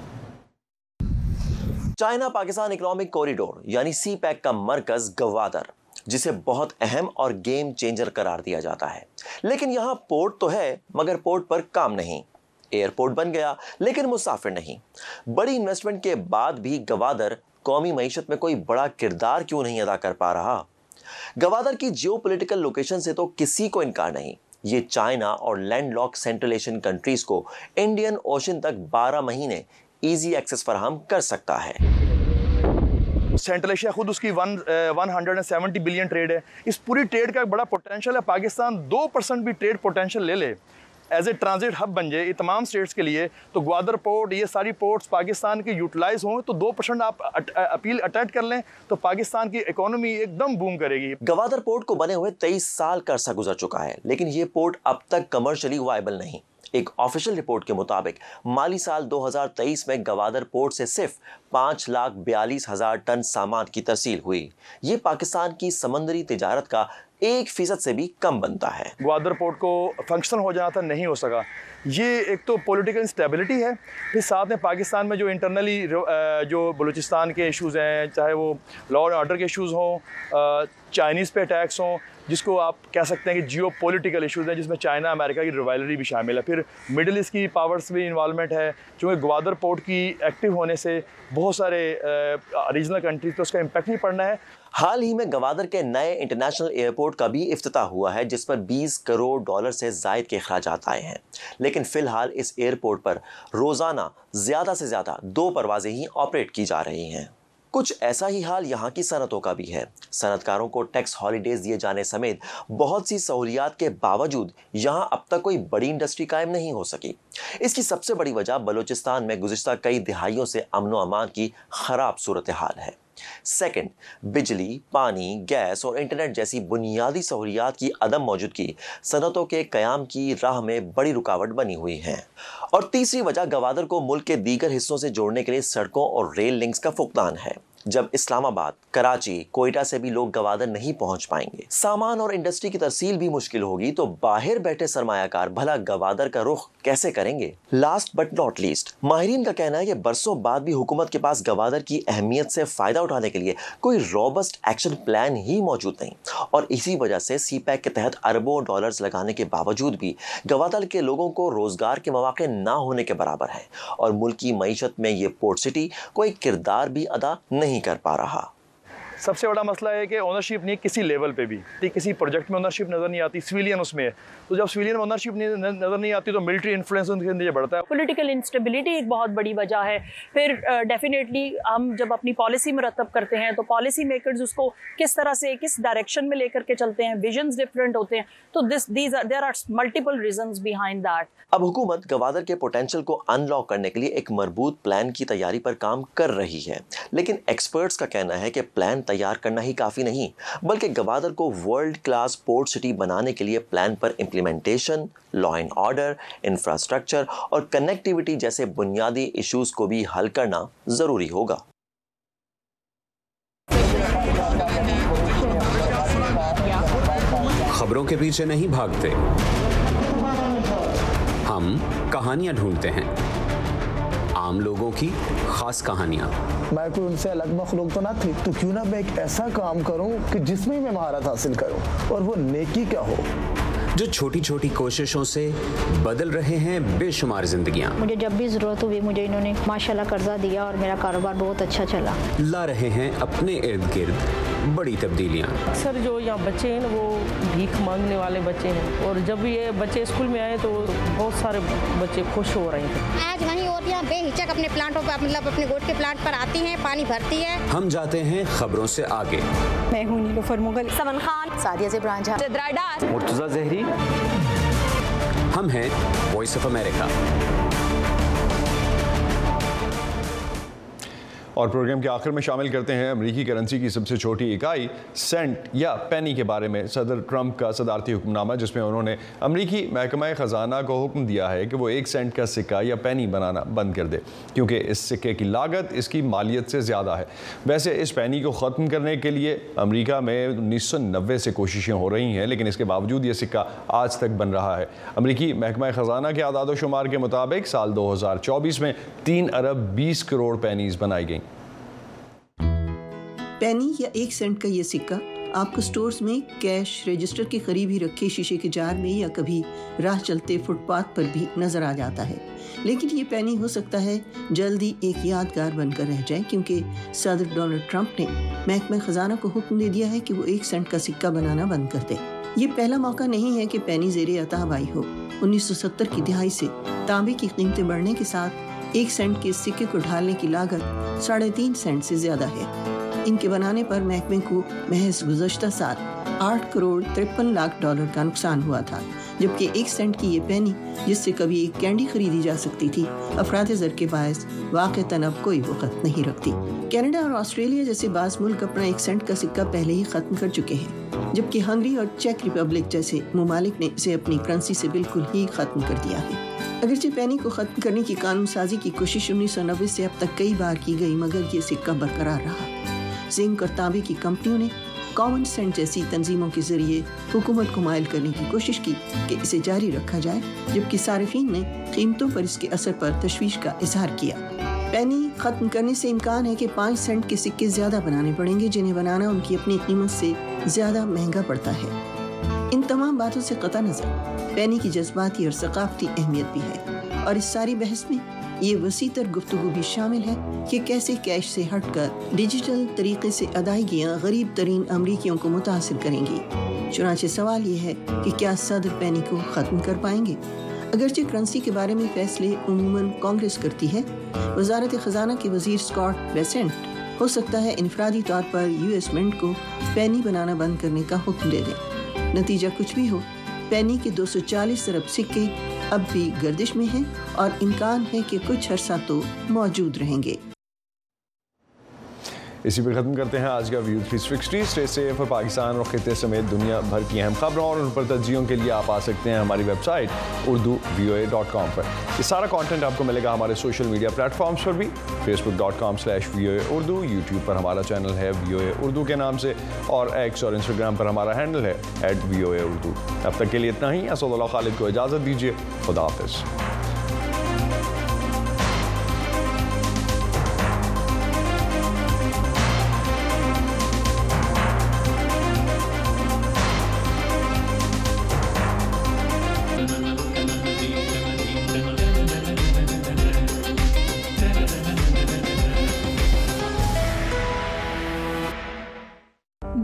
चाइना पाकिस्तान इकोनॉमिक कॉरिडोर यानी सीपैक का मरकज गवादर, जिसे बहुत अहम और गेम चेंजर करार दिया जाता है, लेकिन यहां पोर्ट तो है मगर पोर्ट पर काम नहीं। एयरपोर्ट बन गया लेकिन मुसाफिर नहीं। बड़ी इन्वेस्टमेंट के बाद भी गवादर कौमी मईशत में कोई बड़ा किरदार क्यों नहीं अदा कर पा रहा? गवादर की जियोपॉलिटिकल लोकेशन से तो किसी को इनकार नहीं। ये चाइना और लैंडलॉक सेंट्रल एशियन कंट्रीज को इंडियन ओशन तक 12 महीने ईजी एक्सेस फराहम कर सकता है। सेंट्रल एशिया खुद उसकी 170 बिलियन ट्रेड है। इस पूरी ट्रेड का एक बड़ा पोटेंशियल है। पाकिस्तान 2% भी ट्रेड पोटेंशियल ले ले, एज ए ट्रांजिट हब बन जाए ये तमाम स्टेट्स के लिए, तो ग्वादर पोर्ट, ये सारी पोर्ट्स पाकिस्तान के यूटिलाइज हों, तो 2% आप अपील अटैच कर लें तो पाकिस्तान की इकोनॉमी एकदम बूम करेगी। गवादर पोर्ट को बने हुए 23 साल का अरसा गुजर चुका है, लेकिन ये पोर्ट अब तक कमर्शियली वायबल नहीं। एक ऑफिशियल रिपोर्ट के मुताबिक माली साल 2023 में गवादर पोर्ट से सिर्फ 5,42,000 टन सामान की तरसील हुई। ये पाकिस्तान की समंदरी तिजारत का 1% से भी कम बनता है। ग्वादर पोर्ट को फंक्शनल हो जाना था, नहीं हो सका। ये एक तो पॉलिटिकल इंस्टेबिलिटी है, फिर साथ में पाकिस्तान में जो इंटरनली जो बलूचिस्तान के इश्यूज़ हैं, चाहे वो लॉ एंड ऑर्डर के इश्यूज़ हों, चाइनीज़ पे अटैक्स हों, जिसको आप कह सकते हैं कि जियो पॉलिटिकल इशूज़ हैं, जिसमें चाइना अमेरिका की रिवाइलरी भी शामिल है। फिर मिडिल ईस्ट की पावर्स भी इन्वॉल्वमेंट है, क्योंकि ग्वादर पोर्ट की एक्टिव होने से बहुत सारे रीजनल कंट्रीज पर उसका इम्पैक्ट नहीं पड़ना है। हाल ही में गवादर के नए इंटरनेशनल एयरपोर्ट का भी इफ्तिताह हुआ है, जिस पर $20 करोड़ से ज़ायद के अखराजात आए हैं, लेकिन फ़िलहाल इस एयरपोर्ट पर रोज़ाना ज़्यादा से ज़्यादा 2 परवाज़ें ही ऑपरेट की जा रही हैं। कुछ ऐसा ही हाल यहाँ की सनतों का भी है। सनतकारों को टैक्स हॉलीडेज दिए जाने समेत बहुत सी सहूलियात के बावजूद यहाँ अब तक कोई बड़ी इंडस्ट्री कायम नहीं हो सकी। इसकी सबसे बड़ी वजह बलूचिस्तान में गुज़िश्ता कई दिहाइयों से अमन व अमान की ख़राब सूरत हाल है। सेकंड, बिजली, पानी, गैस और इंटरनेट जैसी बुनियादी सहूलियात की अदम मौजूदगी सनतों के क़याम की राह में बड़ी रुकावट बनी हुई है। और तीसरी वजह गवादर को मुल्क के दीगर हिस्सों से जोड़ने के लिए सड़कों और रेल लिंक्स का फुकदान है। जब इस्लामाबाद, कराची, कोयटा से भी लोग गवादर नहीं पहुंच पाएंगे, सामान और इंडस्ट्री की तरसील भी मुश्किल होगी, तो बाहर बैठे सरमायाकार भला गवादर का रुख कैसे करेंगे? लास्ट बट नॉट लीस्ट, माहिरीन का कहना है कि बरसों बाद भी हुकूमत के पास गवादर की अहमियत से फायदा उठाने के लिए कोई रोबस्ट एक्शन प्लान ही मौजूद नहीं, और इसी वजह से सीपैक के तहत अरबों डॉलर्स लगाने के बावजूद भी गवादर के लोगों को रोजगार के मौके ना होने के बराबर है, और मुल्क की मईशत में ये पोर्ट सिटी कोई किरदार भी अदा नहीं कर पा रहा। सबसे बड़ा मसला है कि ओनरशिप नहीं किसी लेवल पे भी, ठीक, किसी प्रोजेक्ट में ओनरशिप नज़र नहीं आती, सिविलियन उसमें है, तो जब सिविलियन ओनरशिप नज़र नहीं आती तो मिलिट्री इन्फ्लुएंस उनके अंदर बढ़ता है। पॉलिटिकल इंस्टेबिलिटी एक बहुत बड़ी वजह है। फिर डेफिनेटली हम जब अपनी पॉलिसी मुरतब करते हैं तो पॉलिसी मेकर्स उसको किस तरह से किस डायरेक्शन में लेकर के चलते हैं, विजन्स डिफरेंट होते हैं, तो there are multiple reasons behind that. अब हुकूमत गवादर के पोटेंशियल को अनलॉक करने के लिए एक मजबूत प्लान की तैयारी पर काम कर रही है, लेकिन एक्सपर्ट्स का कहना है कि प्लान तैयार करना ही काफ़ी नहीं, बल्कि गवादर को वर्ल्ड क्लास पोर्ट सिटी बनाने के लिए प्लान पर implementation, law and order, infrastructure और कनेक्टिविटी जैसे बुनियादी इश्यूज को भी हल करना ज़रूरी होगा। खबरों के पीछे नहीं भागते, हम कहानियां ढूंढते हैं, आम लोगों की खास कहानियां। मैं कोई उनसे अलग मखलूक तो ना थी, तो क्यों ना मैं एक ऐसा काम करूं कि जिसमें मैं महारत हासिल करूं, और वो नेकी क्या हो, जो छोटी छोटी कोशिशों से बदल रहे हैं बेशुमार जिंदगियां। मुझे जब भी जरूरत हुई मुझे इन्होंने माशाल्लाह कर्जा दिया और मेरा कारोबार बहुत अच्छा चला। ला रहे हैं अपने इर्द गिर्द बड़ी तब्दीलियां। अक्सर जो यहाँ बच्चे हैं ना वो भीख मांगने वाले बच्चे हैं, और जब ये बच्चे स्कूल में आए तो बहुत सारे बच्चे खुश हो रहे हैं। आज वहीं और यहाँ बेहिचक अपने प्लांटों पर, मतलब अपने गोट के प्लांट पर आती हैं, पानी भरती है। हम जाते हैं खबरों से आगे। मैं हूँ नीलुफर मुगल, समन खान, सादिया ज़ेबरान झा, मुर्तज़ा ज़हरी। हम हैं वॉइस ऑफ अमेरिका। और प्रोग्राम के आखिर में शामिल करते हैं अमेरिकी करेंसी की सबसे छोटी इकाई सेंट या पेनी के बारे में सदर ट्रंप का सदारती हुक्मनामा, जिसमें उन्होंने अमेरिकी महकमा ख़जाना को हुक्म दिया है कि वो 1 सेंट का सिक्का या पेनी बनाना बंद कर दे, क्योंकि इस सिक्के की लागत इसकी मालियत से ज़्यादा है। वैसे इस पेनी को ख़त्म करने के लिए अमेरिका में 1990 से कोशिशें हो रही हैं, लेकिन इसके बावजूद ये सिक्का आज तक बन रहा है। अमेरिकी महकमा ख़जाना के आदाद व शुमार के मुताबिक साल 2024 में 3 अरब 20 करोड़ पेनीज़ बनाई गई। पेनी या 1 सेंट का ये सिक्का आपको स्टोर्स में कैश रजिस्टर के करीब ही रखे शीशे के जार में या कभी राह चलते फुटपाथ पर भी नजर आ जाता है, लेकिन ये पेनी हो सकता है जल्दी एक यादगार बनकर रह जाए, क्योंकि सदर डोनाल्ड ट्रंप ने महकमा खजाना को हुक्म दे दिया है कि वो 1 सेंट का सिक्का बनाना बंद कर दे। ये पहला मौका नहीं है कि पेनी ज़ेरे अताब आई हो। 1970 की दिहाई से तांबे की कीमतें बढ़ने के साथ 1 सेंट के सिक्के को ढालने की लागत 3.5 सेंट से ज्यादा है। इनके बनाने पर महकमे को महज गुज़श्ता साल 8 करोड़ 53 लाख डॉलर का नुकसान हुआ था, जबकि 1 सेंट की ये पेनी, जिससे कभी एक कैंडी खरीदी जा सकती थी, अफराद ज़र के बायस वाक़तन अब कोई वक़्त नहीं रखती। कनाडा और ऑस्ट्रेलिया जैसे बाज़ मुल्क अपना 1 सेंट का सिक्का पहले ही ख़त्म कर चुके हैं, जबकि हंगरी और चेक रिपब्लिक जैसे ममालिक ने इसे अपनी करेंसी से बिल्कुल ही ख़त्म कर दिया है। अगरचे पेनी को ख़त्म करने की कानून साजी की कोशिश 1990 से अब तक कई बार की गई, मगर ये सिक्का बरकरार रहा। जिंक और तांबे की कंपनियों ने कॉमन सेंट जैसी तंजीमों के जरिए हुकूमत को मायल करने की कोशिश की कि इसे जारी रखा जाए, जबकि सारिफीन ने कीमतों पर इसके असर पर तशवीश का इजहार किया। पेनी खत्म करने से इम्कान है कि 5 सेंट के सिक्के ज्यादा बनाने पड़ेंगे, जिन्हें बनाना उनकी अपनी कीमत से ज्यादा महंगा पड़ता है। इन तमाम बातों से कतई नजर पेनी की जज्बाती और सकाफती अहमियत भी है, और इस सारी बहस में ये वसीतर गुफ्तगू भी शामिल है कि कैसे कैश से हटकर डिजिटल तरीके से अदायगियाँ गरीब तरीन अमरीकियों को मुतासिर करेंगी। चुनांचे सवाल ये है कि क्या सदर पेनी को ख़त्म कर पाएंगे। अगरचे करेंसी के बारे में फैसले उमूमन कांग्रेस करती है, वजारत ख़जाना के वजीर स्कॉट बेसेंट हो सकता है इनफरादी तौर पर US मिंट को पेनी बनाना बंद करने का हुक्म दे दें। नतीजा कुछ भी हो, पेनी के 240 अरब सिक्के अब भी गर्दिश में हैं और इम्कान है कि कुछ अरसा तो मौजूद रहेंगे। इसी पे ख़त्म करते हैं आज का व्यू 360। Stay safe. पाकिस्तान और खित्ते समेत दुनिया भर की अहम खबरों और उन पर तज्जियों के लिए आप आ सकते हैं हमारी वेबसाइट urdu.voa.com पर। ये सारा कंटेंट आपको मिलेगा हमारे सोशल मीडिया प्लेटफॉर्म्स पर भी, facebook.com/VOA Urdu, यूट्यूब पर हमारा चैनल है VOA Urdu के नाम से, और X और इंस्टाग्राम पर हमारा हैंडल है @VOA Urdu। अब तक के लिए इतना ही। असदुल्लाह खालिद को इजाज़त दीजिए। खुदा हाफ़िज़।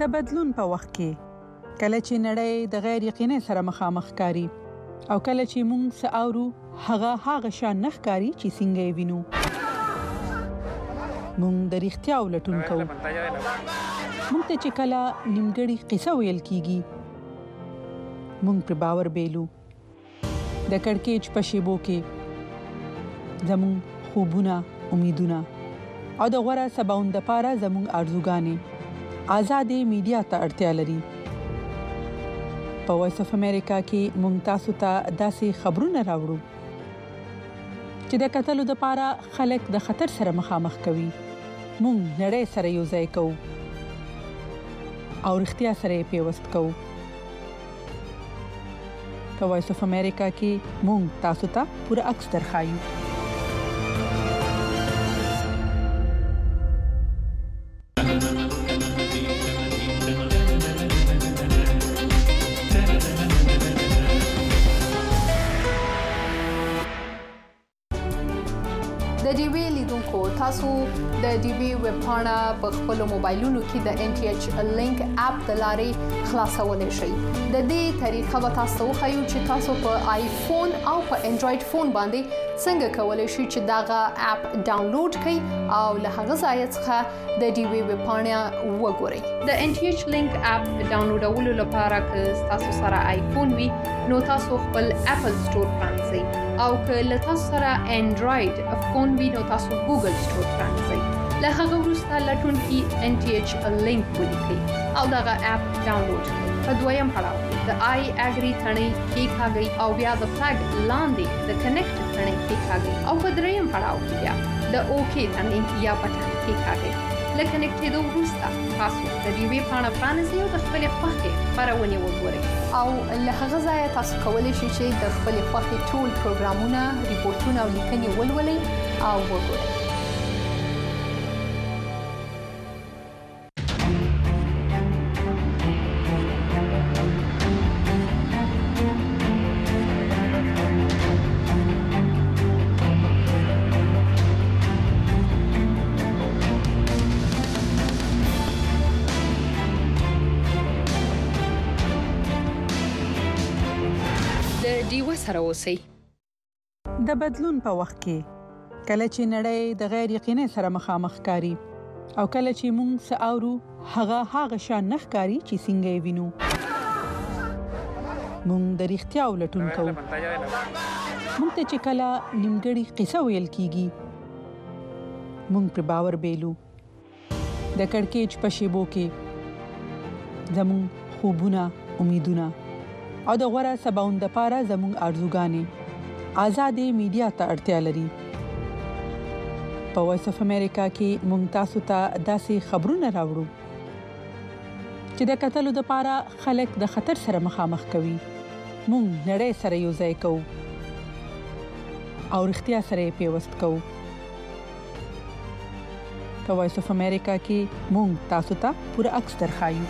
د بدلون په وخت کې کله چې نړۍ د غیر یقیني سره مخامخ کاری او کله چې موږ ساورو هغه شان نه ښکاری چې څنګه یې وینو موږ د رښتیا ولټون کوو موږ ته چې کله نیمګړی قصه ویل کیږي موږ پر باور بیلو د کڑکېچ په شیبو کې زموږ خوبونه امیدونه او د غوړه سباوند لپاره زموږ ارزوګانې آزادې میډیا ته اړتیا لري په وایس اف امریکا کې موږ تاسو ته داسې خبرونه راوړو چې د قتل لپاره خلک د خطر سره مخامخ کوي موږ نړۍ سره یو ځای کوو او اړتیا سره پیوست کوو په وایس اف امریکا کې موږ تاسو ته پوره عکس درخایو د ډي وی لیدونکو تاسو د ډي وی ویب پاڼه په خپل موبایلونو کې د ان ټي ایچ لینک اپ د لارې خلاصولای شئ د دې طریقه به تاسو خو چې تاسو په آیفون او په انډراید فون باندې څنګه کولای شئ چې داغه اپ ډاونلوډ کړئ او له هغه ځای څخه د ډي وی ویب پاڼه وګورئ د ان ټي ایچ لینک اپ ډاونلوډولو لپاره که تاسو سره آیفون وي نو تاسو خپل اپل سٹور پرانځئ او که له تاسو سره انډراید فون وي نو تاسو ګوګل سٹور پرانځئ له هغه وروسته لټون کې ان ټي ایچ لینک ولیکئ او دغه اپ ډاونلوډ کړئ په دویم پړاو د آی اګری ثنې کلیکاږئ او بیا د فلګ لاندې د کنیکټ ثنې کلیکاږئ او په دریم پړاو کې بیا د اوکې ثنې یا بټن کلیکاږئ لکه کنیکټېدو وروسته تاسو د دې ویب پاڼه پرانیزئ او د خپلې خوښې خپرونې وګورئ او له هغه ځایه تاسو کولی شئ چې د خپلې خوښې ټول پروګرامونه ریپورټونه او لیکنې ولولئ او وګورئ سره اوسئ د بدلون په وخت کې کله چې نړۍ د غیر یقیني سره مخامخ کاری او کله چې موږ ساورو هغه شان نه ښکاری چې څنګه یې وینو موږ د رښتیا ولټون کوو موږ ته چې کله نیمګړی قصه ویل کیږي موږ پر باور بیلو د کڑکېچ په شیبو کې زموږ خوبونه امیدونه او د غوړه سباوند لپاره زموږ ارزوګانې آزادې میډیا ته اړتیا لري په وایس اف امریکا کې موږ تاسو ته داسې خبرونه راوړو چې د قتل لپاره خلک د خطر سره مخامخ کوي موږ نړۍ سره یو ځای کوو او اړتیا سره پیوست کوو په وایس اف امریکا کې موږ تاسو ته پوره عکس درخایو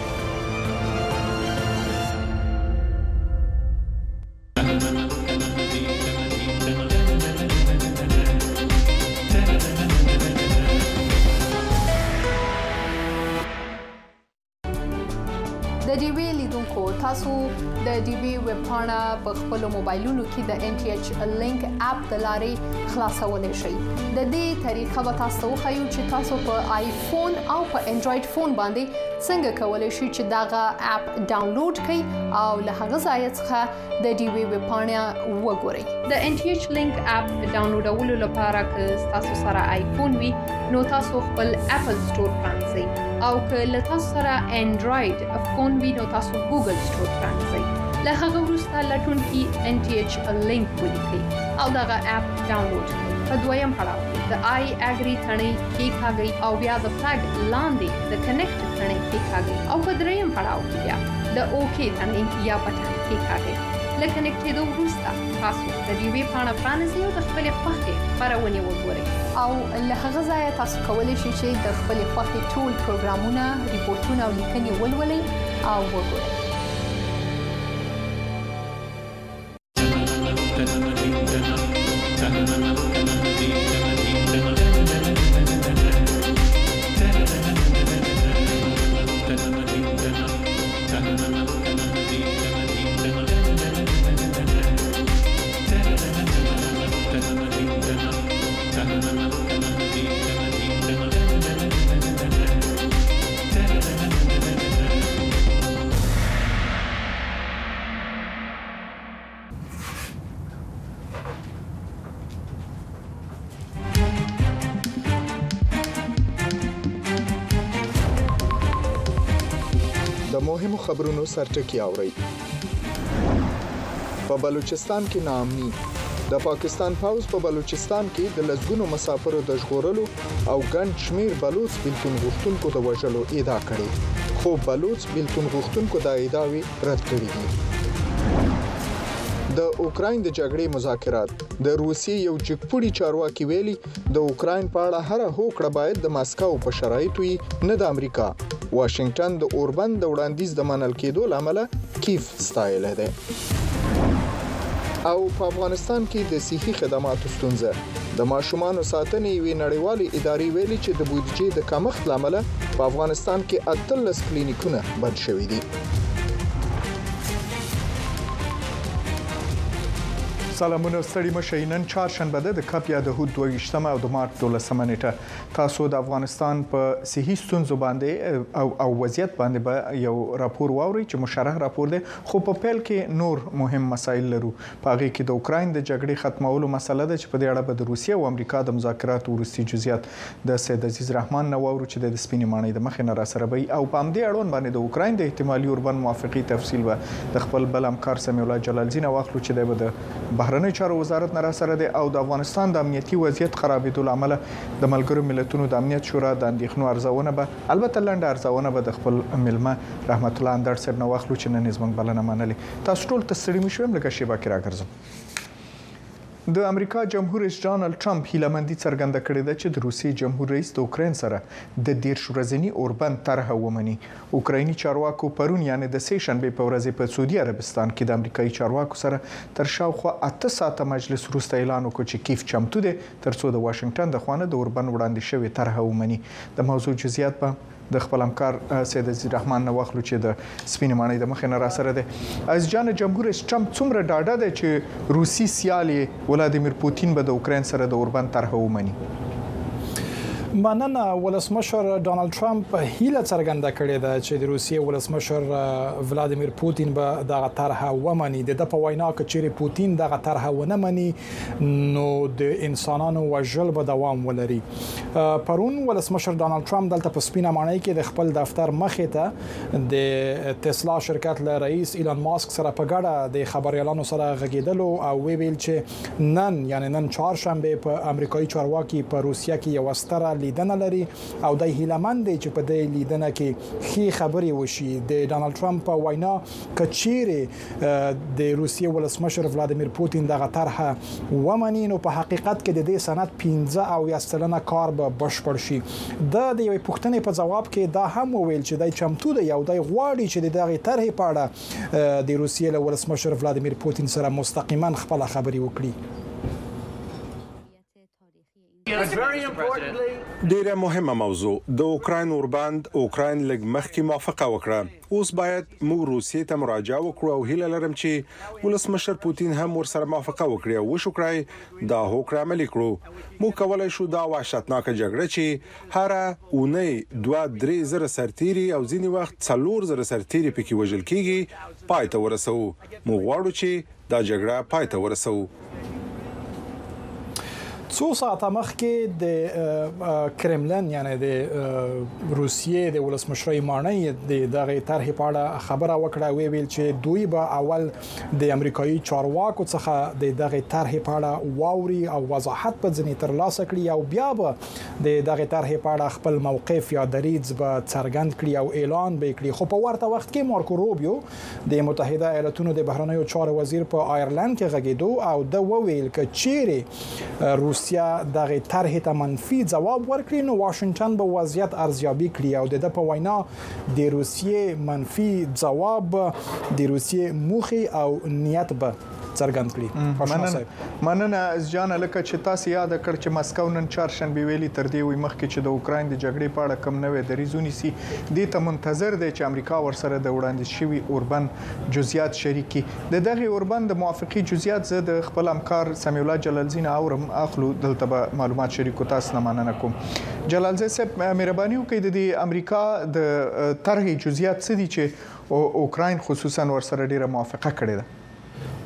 د ډي وی لیدونکو تاسو د ډي وی ویب پاڼه په خپل موبایلونو کې د ان ټي ایچ لینک اپ د لارې خلاصولای شئ د دې طریقه به تاسو خو چې تاسو په آیفون او په انډراید فون باندې څنګه کولای شئ چې داغه اپ ډاونلوډ کړئ او له هغه ځای څخه د ډي وی ویب پاڼه وګورئ د ان ټي ایچ لینک اپ ډاونلوډولو لپاره که تاسو سره آیفون وي نو تاسو خپل اپل سٹور پرانځئ او که له تاسو سره انډراید فون وي نو تاسو ګوګل سٹور پرانځئ له هغه وروسته لټون کې ان ټي ایچ لینک ولیکئ او دغه اپ ډاونلوډ کړئ په دویم پړاو د آی اګری ثنې کلیکاږئ او بیا د فلګ لاندې د کنیکټ ثنې کلیکاږئ او په دریم پړاو کې بیا د اوکې ثنې یا بټن کلیکاږئ لکه کنیکټېدو وروسته تاسو د دې ویب پاڼه پرانیزئ او د خپلې خوښې خپرونې وګورئ او له هغه ځایه تاسو کولی شئ چې د خپلې خوښې ټول پروګرامونه ریپورټونه او لیکنې ولولئ او وګورئ مهمو خبرونو سرټکی اورئ. په بلوچستان کې ناامني. د پاکستان پوځ په بلوچستان کې د لسګونو مسافرو د ژغورلو او ګڼ شمیر بلوچ بیلتون غوښتونکو د وژلو ادعا کړې، خو بلوچ بیلتون غوښتونکو د ادعاوې رد کړې دي. د اوکراین د جګړې مذاکرات. د روسیې یو جګپوړي چارواکي ویلي د اوکراین په اړه هر هوکړه باید د ماسکو په شرایطو وي، نه د امریکا. واشنگټن د اوربند د وړاندیز د منل کېدو لامل کیف ستایلی دی. او په افغانستان کې د صحي خدماتو ستونزه. د ماشومانو ساتنې یوې نړیوالې ادارې ویلي چې د بودیجې د کمښت لامل په افغانستان کې 18 کلینیکونه بند شوي دي. سلامونه ستړي مشئ. نن چهارشنبه ده، د کاپ یا د هود 22 او د مارچ 12 نیټه. تاسو د افغانستان په صحي ستونزو باندې او وضعیت باندې به یو راپور واورئ چې مشرح راپور دی، خو په پیل کې نور مهم مسایل لرو. په هغه کې د اوکراین د جګړې ختمولو مسله ده چې په دې اړه به د روسیې او امریکا د مذاکراتو وروستي جزئیات د سید عزیز رحمان نه واورو چې د سپینې ماڼۍ د مخې نه راسره وي، او په همدې اړوند باندې د اوکراین د احتمالي اوربند موافقې تفصیل به د خپل بل همکار سمیع الله جلالزی نه واخلو چې د بهرنی چارو وزارت نه راسره دی، او د افغانستان د امنیتي وضعیت خرابېدو لامل د ملګرو ملتونو د امنیت شورا د اندېښنو ارزونه به البته لنډه ارزونه به د خپل ملمه رحمت الله اندړ صاحب نه واخلو چې نن زموږ بلنه منلې. تاسو ټول تسړي مو شوم لکه شیبه کې راګرځم. د امریکا جمهور رئیس ډانلډ ټرمپ هیلهمندي څرګنده کړې ده چې د روسیې جمهور رئیس د اوکراین سره د 13 ورځني اوربند طرحه ومني. اوکرایني چارواکو پرون یعنی د سې شنبې په ورځ په سعودي عربستان کې د امریکایي چارواکو سره تر شاوخوا 8 ساعته مجلس وروسته اعلان وکړ چې کیف چمتو دی ترڅو د واشنگټن د خوانه د اوربند وړاندې شوی طرحه ومني. د موضوع جزئیات په د خپل همکار سید عزیز رحمان نه واخلو چې د سپینې ماڼۍ د مخې نه راسره دی. عزیز جان، جمهور رئیس ټرمپ څومره ډاډه دی چې روسي سیال ولادیمیر پوتین به د اوکراین سره د اوربند طرحه ومني؟ مننه. ولسمشر ډانلډ ټرمپ هیله څرګنده کړې ده چې د روسیې ولسمشر ولادیمیر پوتین به دغه طرحه ومني. د په وینا کې چې پوتین دغه طرحه ونه مني نو د انسانانو وژل به دوام ولري. پرون ولسمشر ډانلډ ټرمپ دلته په سپینه ماڼۍ کې د خپل دفتر مخې ته د تسلا شرکت له رئیس ایلان ماسک سره په ګډه د خبريالانو سره غږیدلو او ویل چې نن چهارشنبه په امریکایي چارواکي په روسیه کې یو ستره لیدنه لري او د هیلمند دی چې په دې لیدنه کې خې خبري وشي. د ډانلډ ټرمپ په وینا کچيري د روسیې ولسمشر ولادیمیر پوتین دغه طرحه ومني نو په حقیقت کې د دې سند 15 او یا سلنه کار به بشپړ شي. د یوې پوښتنې په جواب کې دا هم ویل چې د چمتو دی او د غواړي چې دغه طرحه په اړه د روسیې ولسمشر ولادیمیر پوتین سره مستقیما خپل خبري وکړي. ډیره مهمه موضوع د اوکراین اوربند. اوکراین لږ مخکې موافقه وکړه، اوس باید موږ روسیې ته مراجعه وکړو او هیله لرم چې ولسمشر پوتین هم ورسره موافقه وکړي او وشکرای دا هوکړه عملي کړو. موږ کولای شو دا وحشتناک جګړه چې هر اونۍ 2-3 زره سرتیري او ځینی وخت 4 زره سرتیري پکې وژل کیږي پای ته ورسو. موږ غواړو چې دا جګړه پای ته ورسو. څو ساعته مخکې د کرملن یعنی د روسیې د ولسمشرۍ ماڼۍ د دغه طرحې په اړه خبره وکړه. ویل چې دوی به اول د امریکایي چارواکو څخه د دغه طرحې په اړه واوري او وضاحت په ځنې ترلاسه کړي او بیا به د دغه طرحې په اړه خپل موقف یا دریځ به څرګند کړي او اعلان به کړي. خو په ورته وخت کې مارکو روبیو د متحده ایالاتونو د بهرنیو چارو وزیر په آیرلند کې غږیدو او د ویل چې چیرې روسیا دغه طرحه ته منفي ځواب ورکړي نو واشنگټن به وضعیت ارزیابي کړي او د په وینا د روسیې منفي ځواب د روسیې موخي او نیت به څرګند کړي. مننه ځان لکه چې تاسو یاد کړ چې مسکو نن چهارشنبه ویلي تر دې وي مخکې چې د اوکراین د جګړې په اړه کم نوې دریزونی سي د ته منتظر دی چې امریکا ورسره د وړاندې شوی اوربند جزئیات شریکي. د دغه اوربند د موافقي جزئیات زه د خپل همکار سمیع الله جلالزی نه اورم اخلو دلته به معلومات شریکو تاسو نه مننه کوم. جلالزی صاحب مهرباني وکړئ د امریکا د طرحې جزئیات څه دي چې اوکراین خصوصا ورسره ډیره موافقه کړې ده؟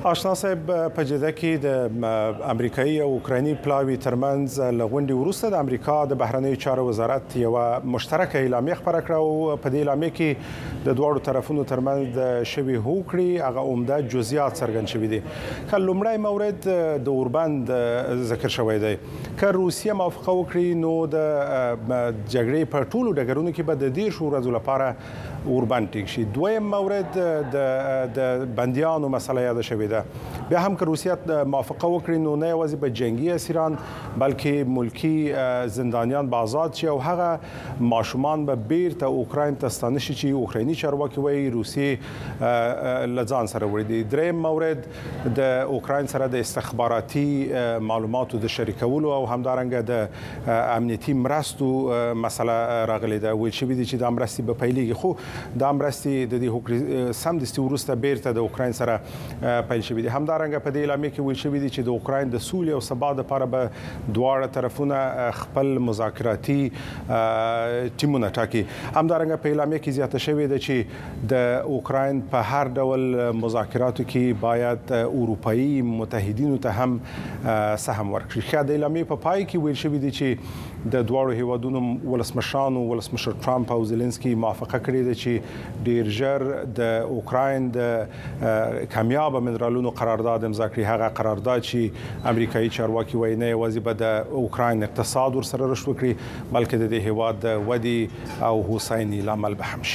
آشنا صاحب په جده کې د امریکایي او اوکرایني پلاوي ترمنځ لغونډي وروسته د امریکا د بهرنیو چارو وزارت یو مشترکه اعلامیه خبره کړه او په دې اعلامیه کې د دوه طرفونو ترمنځ د شوي هوکړي هغه عمده جزئیات څرګند شوي دي. که لومړی مورد د اوربند ذکر شوی دی، که روسیه موافقه وکړي نو د جګړې په ټولو ډګرونو کې به د 10 ورځو لپاره اوربند ټیک شي. دویم مورد د بندیانو مسله یاد شوې ده. بیا هم که روسیه موافقه وکړي نو نه یوازې به جنگي اسیران بلکې ملکی زندانیان به آزاد شي او هغه ماشومان به بیرته اوکراین ته ستانه شي چې اوکرایني چارواکي وایي روسیې له ځان سره وړي دي. دریم مورد د اوکراین سره د استخباراتي معلوماتو د شریکولو او همدارنګه د امنیتي مرستو مسله راغلې ده. ویل شوي دي چې دا مرستې به پیلېږي، خو دا مرستې د دې هوکړې سمدستي وروسته بیرته د اوکراین سره پیل شوي دي. همدارنګه په دې اعلامیه کې ویل شوي دي چې د اوکراین د سولې او ثبات لپاره به دواړه طرفونه خپل مذاکراتي ټیمونه ټاکي. همدارنګه په اعلامیه کې زیاته شوې ده چې د اوکراین په هر ډول مذاکراتو کې باید اروپایي متحدینو ته هم سهم ورکړي. ښه، د اعلامیې په پای کې ویل شوي دي چې د دواړو هیوادونو ولسمشر ټرمپ او زيلنسکي موافقه کړې ده چې ډیر ژر د اوکراین د کامیاب منرالونو قرارداد امضا کړي. هغه قرارداد چې امریکایي چارواکي وایي نه یوازې به د اوکراین اقتصاد ورسره رشد وکړي بلکې د دې هیواد د ودې او هوساینې لامل به هم شي.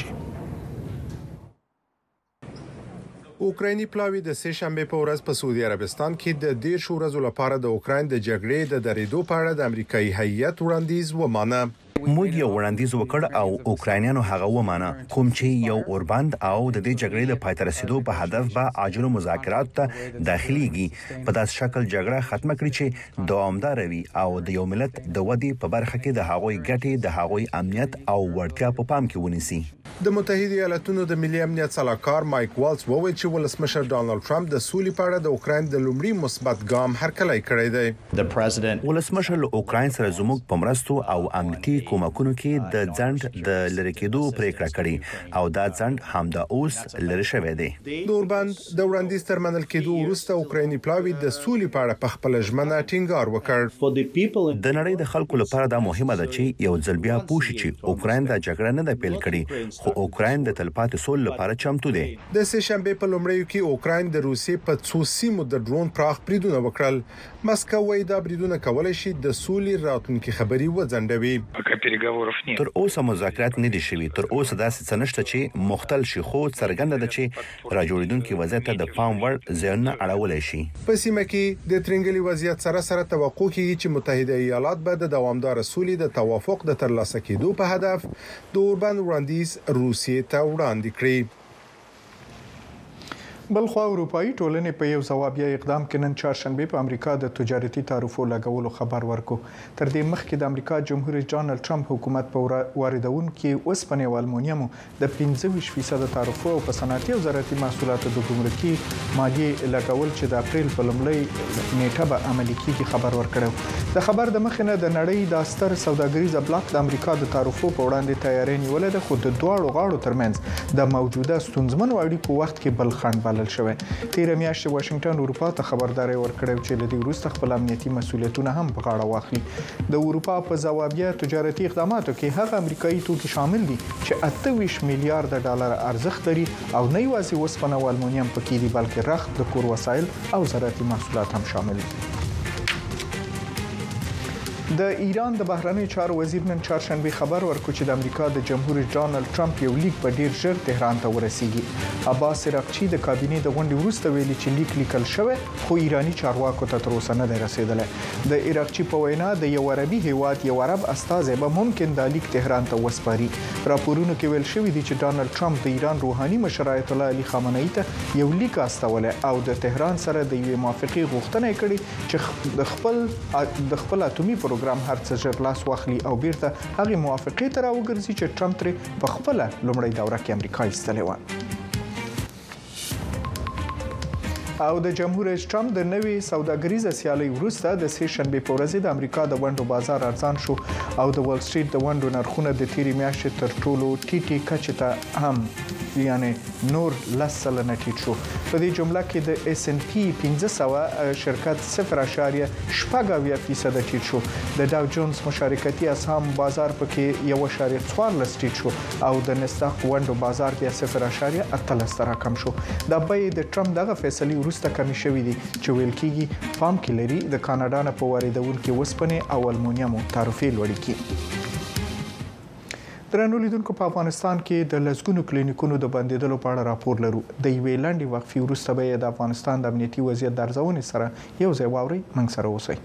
اوکرایني پلاوی د سه شنبه په ورځ په سعودي عربستان کې د 10 ورځو لپاره د اوکراین د جګړې د درېدو په اړه د امریکایي هیئت وړاندیز ومانه. موږ یو وړاندیز وکړ او اوکراینیانو هغه ومانه، کوم چې یو اوربند او د دې جګړې د پای ته رسیدو په هدف به عاجل مذاکرات ته داخليږي، په داس شکل جګړه ختمه کړي چې دوامدار وي او د یو ملت د ودې په برخه کې د هغوی ګټې، د هغوی امنیت او وړتیا په پام کې ونیسي. د متحده ایالاتونو د ملي امنیت صلاحکار مایک والز وویل چې ولسمشر ډانلډ ټرمپ د سولې په اړه د اوکراین د لومړي مثبت ګام هرکلی کړی دی. ولسمشر له اوکراین سره زموږ په مرستو او امنیتي کومکونو کې د ځند د لری کېدو پریکړه کړې او دا ځند هم د اوس لری شوی دی. د اوربند د وړاندیز تر منل کېدو وروسته اوکرایني پلاوی د سولې په اړه په خپل ژمنه ټینګار وکړ. د نړۍ د خلکو لپاره دا مهمه ده چې یو ځل بیا پوښي چې اوکراین د جګړه نه ده پیل کړې، خو اوکراین د تلپاتې سولې لپاره چمتو دی. د سه شنبه په لومړیو کې اوکراین د روسیې په څو سیمو د ډرون پراخ بریدونه وکړل. مسکو وايي دا بریدونه کولای شي د سولې راتلونکي خبري وځنډوي. تر اوسه مذاکرات نه دي شوي، تر اوسه داسې څه نشته چې مختل شي، خو څرګنده ده چې راجوړیدونکو وضعیت ته د پام وړ ځایونه اړولای شي. په سیمه کې د ترنګلي وضعیت سره توقع کیږي چې متحده ایالات به د دوامدار سولې د توافق د ترلاسه کېدو په هدف د اوربند وړاندیز روسیې ته وړاندې کړي. بلخوا اروپאי ټولنې په یو ځوابیه اقدام کې نن چهارشنبه په امریکا د تجارتي تعرفو لګولو خبر ورکو. تر دې مخکې د امریکا جمهور رئیس ډانلډ ټرمپ حکومت په واردونکو اوسپنې او المونیمو د 25% تعرفو او په صنعتي او زراعتي محصولاتو د ګمرکي مالیې لګول چې د اپریل په لومړۍ نیټه به عملي کیږي خبر ورکړو. د خبر د مخ نه د نړۍ د ستر سوداګریز بلاک د امریکا د تعرفو په وړاندې تیاری نیولې ده، خو د دواړو غاړو ترمنځ د موجوده ستونزمنو اړیکو وخت کې بل خنډ شوی. تیر میاشت واشنگټن اروپا ته خبرداري ورکړې چې لدی وروسته خپل امنیتي مسولیتونه هم په غاړه واخلي. د اروپا په ځوابیه تجارتي اقداماتو کې هغه امریکایي توکي شامل دي چې 28 میلیارډ ډالر ارزښت لري او نه یوازې اوسپنه او المونیم پکې دي بلکې رخت، د کور وسایل او زراعتي محصولات هم شامل دي. د ایران د بهرنیو چارو وزیر نن چهارشنبه خبر ورکړ چې د امریکا د جمهور رئیس ډانلډ ټرمپ یو لیک په ډیر ژر تهران ته ورسیږي. عباس عراقچی د کابینې د غونډې وروسته ویلي چې لیک لیکل شوی خو ایرانی چارواکو ته تر اوسه نه دی رسیدلی. د عراقچی په وینا د یو عربي هیواد یو عرب استازی به ممکن د لیک تهران ته وسپاري. راپورونو کې ویل شوی دی چې ډانلډ ټرمپ د ایران روحاني مشر آیت الله علي خامنه‌ای ته یو لیک استولی او د تهران سره د یوې موافقې غوښتنه کړې چې د خپل اټومي پروګرام هر څه ژر لاس واخلي او بیرته هغه موافقې ته راوګرځي چې ټرمپ ترې په خپله لومړۍ دوره کې امریکا ایستلې وه. او د جمهور رئیس ټرمپ د نوې سوداګریزه سیالۍ وروسته د سې شنبې په ورځ د امریکا د ونډو بازار ارزان شو او د وال سټریټ د ونډو نرخونه د تیرې میاشتې تر ټولو ټیټې کچې ته هم یعنی نور 10% ټیټ شو. په دې جمله کې د S&P 500 شرکت 0.8% ټیټ شو. د ډاو جونز مشارکتي اسهم بازار پکې 1.14 ټیټ شو او د نسداق ونډو بازار بیا 0.18 راکم شو. د بیې د ټرمپ دغه فیصلې وروسته کمی شوې دي چې ویل کېږي پام کې لري د کاناډا نه په واردونکو وسپنې او المونیمو تعرفې لوړې کړي. درنو لیدونکو په افغانستان کې د لسګونو کلینیکونو د بندیدلو په اړه راپور لرو. د یوې لنډې وقفې وروسته به د افغانستان د امنیتي وضعیت د ارزونې سره یو ځای واورئ. موږ سره اوسئ.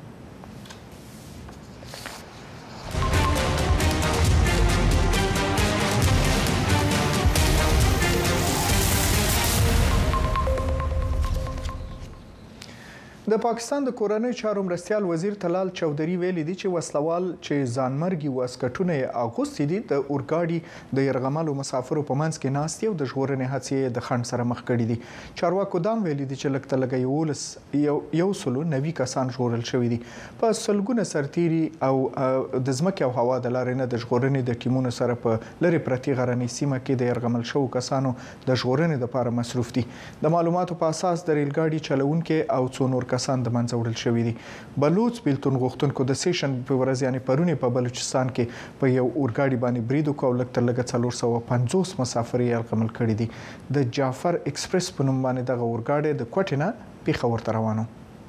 د پاکستان د کورنۍ چارو مرستیال وزیر طلال چودري ویلي دي چې وسلوال چې ځانمرګي واسکټونه اغوستي دي د اورګاډي د يرغملو مسافرو په منځ کې ناست یو د ژغورنې هڅې د خنډ سره مخ کړي دي. چارواکو دام ویلي دي چې لکه یو سلو نوي کسان ژغورل شوي دي. په سلګونه سرتيري او د ځمکې او هوا د لارې نه د ژغورنې د ټیمونو سره په لری پرتی غرنۍ سیمه کې د يرغمل شوو کسانو د ژغورنې لپاره مصروف دي. د معلوماتو په اساس د ریل ګاډي چلوونکو او څو نور کسان د منځه وړل شوي دي. بلوچ بیلتون غوښتونکو د سیشن په ورځ یعنی پرونی په بلوچستان کې په یو اورګاډي باندې برید وکړ او لکه 450 مسافر یې یرغمل کړي دي. د جعفر ایکسپریس په نوم باندې دغه اورګاډي د کوټې نه پیښور ته روانو.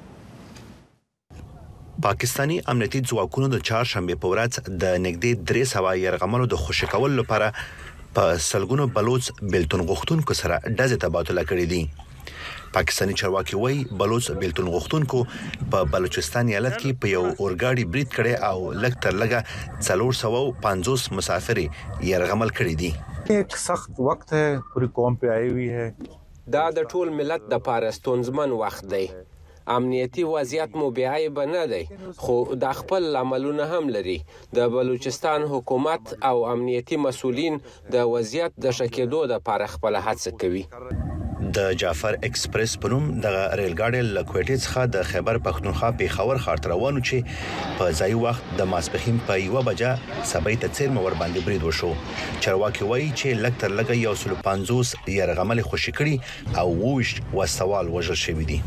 پاکستانی امنیتي ځواکونو د چهارشنبه په ورځ د نږدې 300 یرغملو د خوشی کول لپاره په سلګونو بلوچ بیلتون غوښتونکو سره ډزې تبادله کړې دي. پاکستانی چارواکي وایي بلوچ بیلتون غوښتونکو په بلوچستان ایالت کې په یو اورګاډي برید کړي او لږ تر لږه 450 مسافر یرغمل کړي دي. एक सख्त वक्त है पूरी कौम पे आई हुई है. دا د ټول ملت د پاره ستونزمن وخت دی. امنیتي وضعیت مو بیعیب نه دی خو د خپل عملونه هم لري. د بلوچستان حکومت او امنیتي مسؤلین د وضعیت د شکېدو د پاره خپل هڅه کوي. د جعفر ایکسپریس په نوم د ریل ګاډي له کوټې څخه د خیبر پښتونخوا پیښور ښار ته روانو چې په ځای وخت د ماسپښین په 1 بجه سبا ته څیرمه ور باندې برید وشو. چارواکي وایي چې لږ تر لږه 150 یرغمل خوشی کړي او 20 وسوال وژل شوي دي.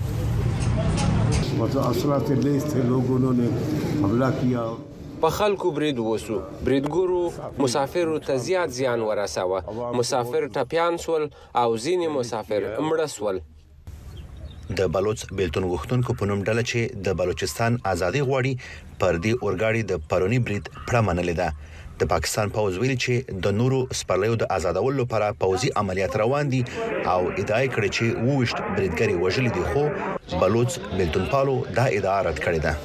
په خلکو برید وسو. بریدګورو مسافرو ته زیان ورساوه. مسافر ټپیان سول او ځینې مسافر مړه سول. د بلوچ بیلتون غوښتونکو په نوم ډله چې د بلوچستان ازادي غواړي پر دې اورګاډي د پرونی برید پړه منلې ده. د پاکستان پوځ ویلي چې د نورو سپرلیو د آزادولو لپاره پوځي عملیات روان دي او ادعا کړې چې 20 بریدګري وژلي دي خو بلوچ بیلتون پالو دا ادعا رد کړې ده.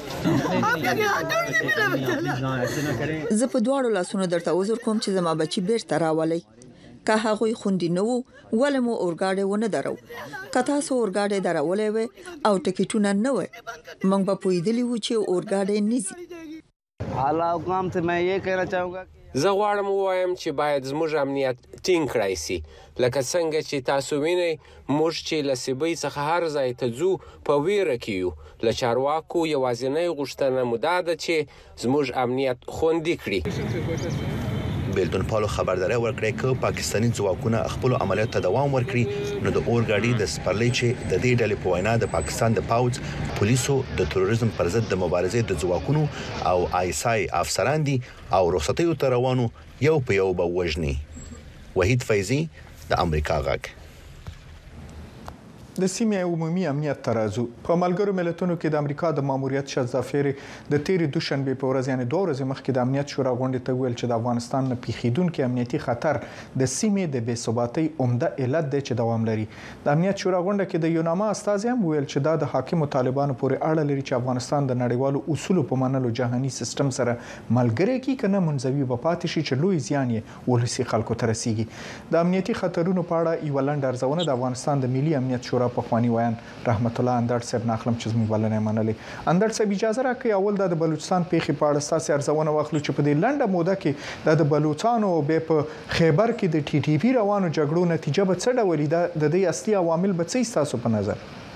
زه په دواړو لاسونو درته عذر کوم چې زما بچي بیرته راولي. که هغوی خوندي نه وو ولې مو اورګاډي ونه درو. که تاسو اورګاډي درولې و او ټکټونه نه و موږ به پوهیدلی و چې اورګاډي نيزي. اعلی حکام ته مې یې کہنا چاہूंगा زه غواړم وایم چې باید زموږ امنیت ټینګ کړای شي لکه څنګه چې تاسو وینئ موږ چې له سیبۍ څخه هر ځای ته ځو په ویره کې یو. له چارواکو یوازینۍ غوښتنه مو دا ده چې زموږ امنیت خوندي کړي. بیلتون پالو خبرداري ورکړه چې پاکستاني ځواکونه خپل عملیات ته دوام ورکړي نو د اورګاډي د سپرلۍ چې د دې ډلې په وینا د پاکستان د پاوځ پولیسو د تروریزم پر ضد د مبارزې د ځواکونو او آیسای افسران دي او رخصتیو ته روانو یو په یو به وژني. وحید فیضی د امریکا غږ. د سیمې عمومي امنیت ترازو په ملګرو ملتونو کې د امریکا د ماموریت شذافیر د تیرې دوشنبه په ورځ یعنی 2 ورځې مخکې د امنیت شورا غونډې ته ویل چې د افغانستان نه پیښیدونکو امنیتي خطر د سیمې د بې ثباتۍ عمده علت دی چې دوام لري. د امنیت شورا غونډه کې د یوناما استازي هم ویل چې دا د حاکمو طالبانو پورې اړه لري چې افغانستان د نړیوالو اصولو په منلو جهاني سیستم سره ملګری کی کنه منځوي به پاتې شي چې لوی زیان یې ولسی خلکو ته رسیږي. د امنیتي خطرونو په اړه یو لنډ ارزونه د افغانستان د ملي امنیت شورا په خواني ویان رحمت الله اندړ صاحب ناخلم چې زموږ بلنه منلې. اندړ صاحب اجازه راکړئ اول د بلوچستان پیښې په اړه تاسو ارزونه واخلو چې په دې لنډه موده کې د بلوچستانو به په خیبر کې د TTP روانو جګړو نتیجه به څه ډول ده د دې اصلي عوامل به څه تاسو په نظر؟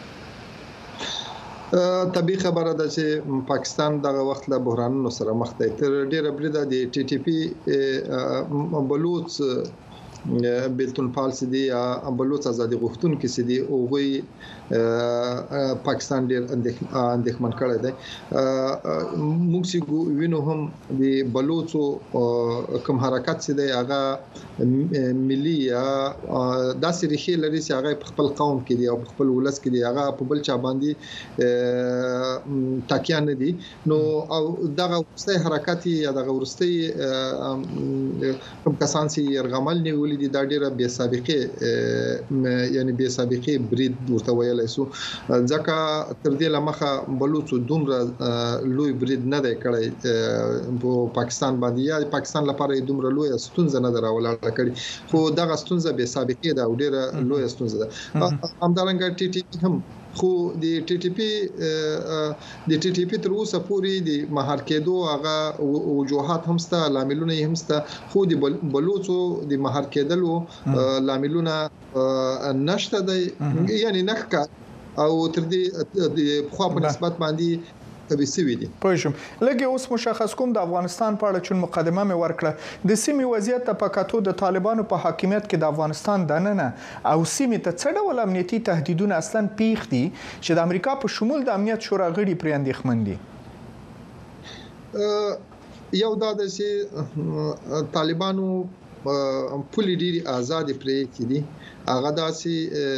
طبيعي خبره ده چې پاکستان دغه وخت له بحرانونو سره مخ دی. تر ډیره بریده د ټي ټي پی بلوچ بیلتون پالس دي یا بلوچ ازادي غوښتونکو کې دي او غوي پاکستان ډیر اندېښمن کړی دی. موږ چې وینو هم د بلوچو کوم حرکت چې دی هغه ملي یا داسې ریښې لري چې هغه خپل قوم کې دي او خپل ولس کې دي، هغه په بل چا باندې تاکیا نه دي. نو او دغه ورستي حرکت یا دغه ورستي کوم کسان چې يرغمل نیولې دي دا ډیره بې سابقه یعنی بې سابقه برید ورته ویلای سو، ځکه تر دې لمخه بلوچو دومره لوی برید نه دی کړی په پاکستان باندې، یا پاکستان لپاره دومره لوی ستونزه نه دراولاړه کړی، خو دغه ستونزه بې سابقه ده او ډیره لوی ستونزه ده. همدارنګه ټي ټي پی هم خو د ټي ټي پی تر اوسه پورې د مهار کېدو هغه وجوهات هم ستا لاملونه هم ستا، خو د بلوچو د مهار کېدلو لاملونه نشته دی، یعنی نخکا او تر دې د خو په نسبت باندې تبسوي دي. پښم لګي اوس مشخص کوم د افغانستان په اړه چون مقدمه مې ورکړه د سیمې وضعیت په کاتو د طالبانو په حاکمیت کې د افغانستان دننه او سیمې ته څه ډول امنیتي تهدیدونه اصلا پیښ دي چې د امریکا په شمول د امنیت شورا غړي پرې اندېښمن دي؟ یو دا د طالبانو پولی ډیری آزاد پرې کړي، هغه داسي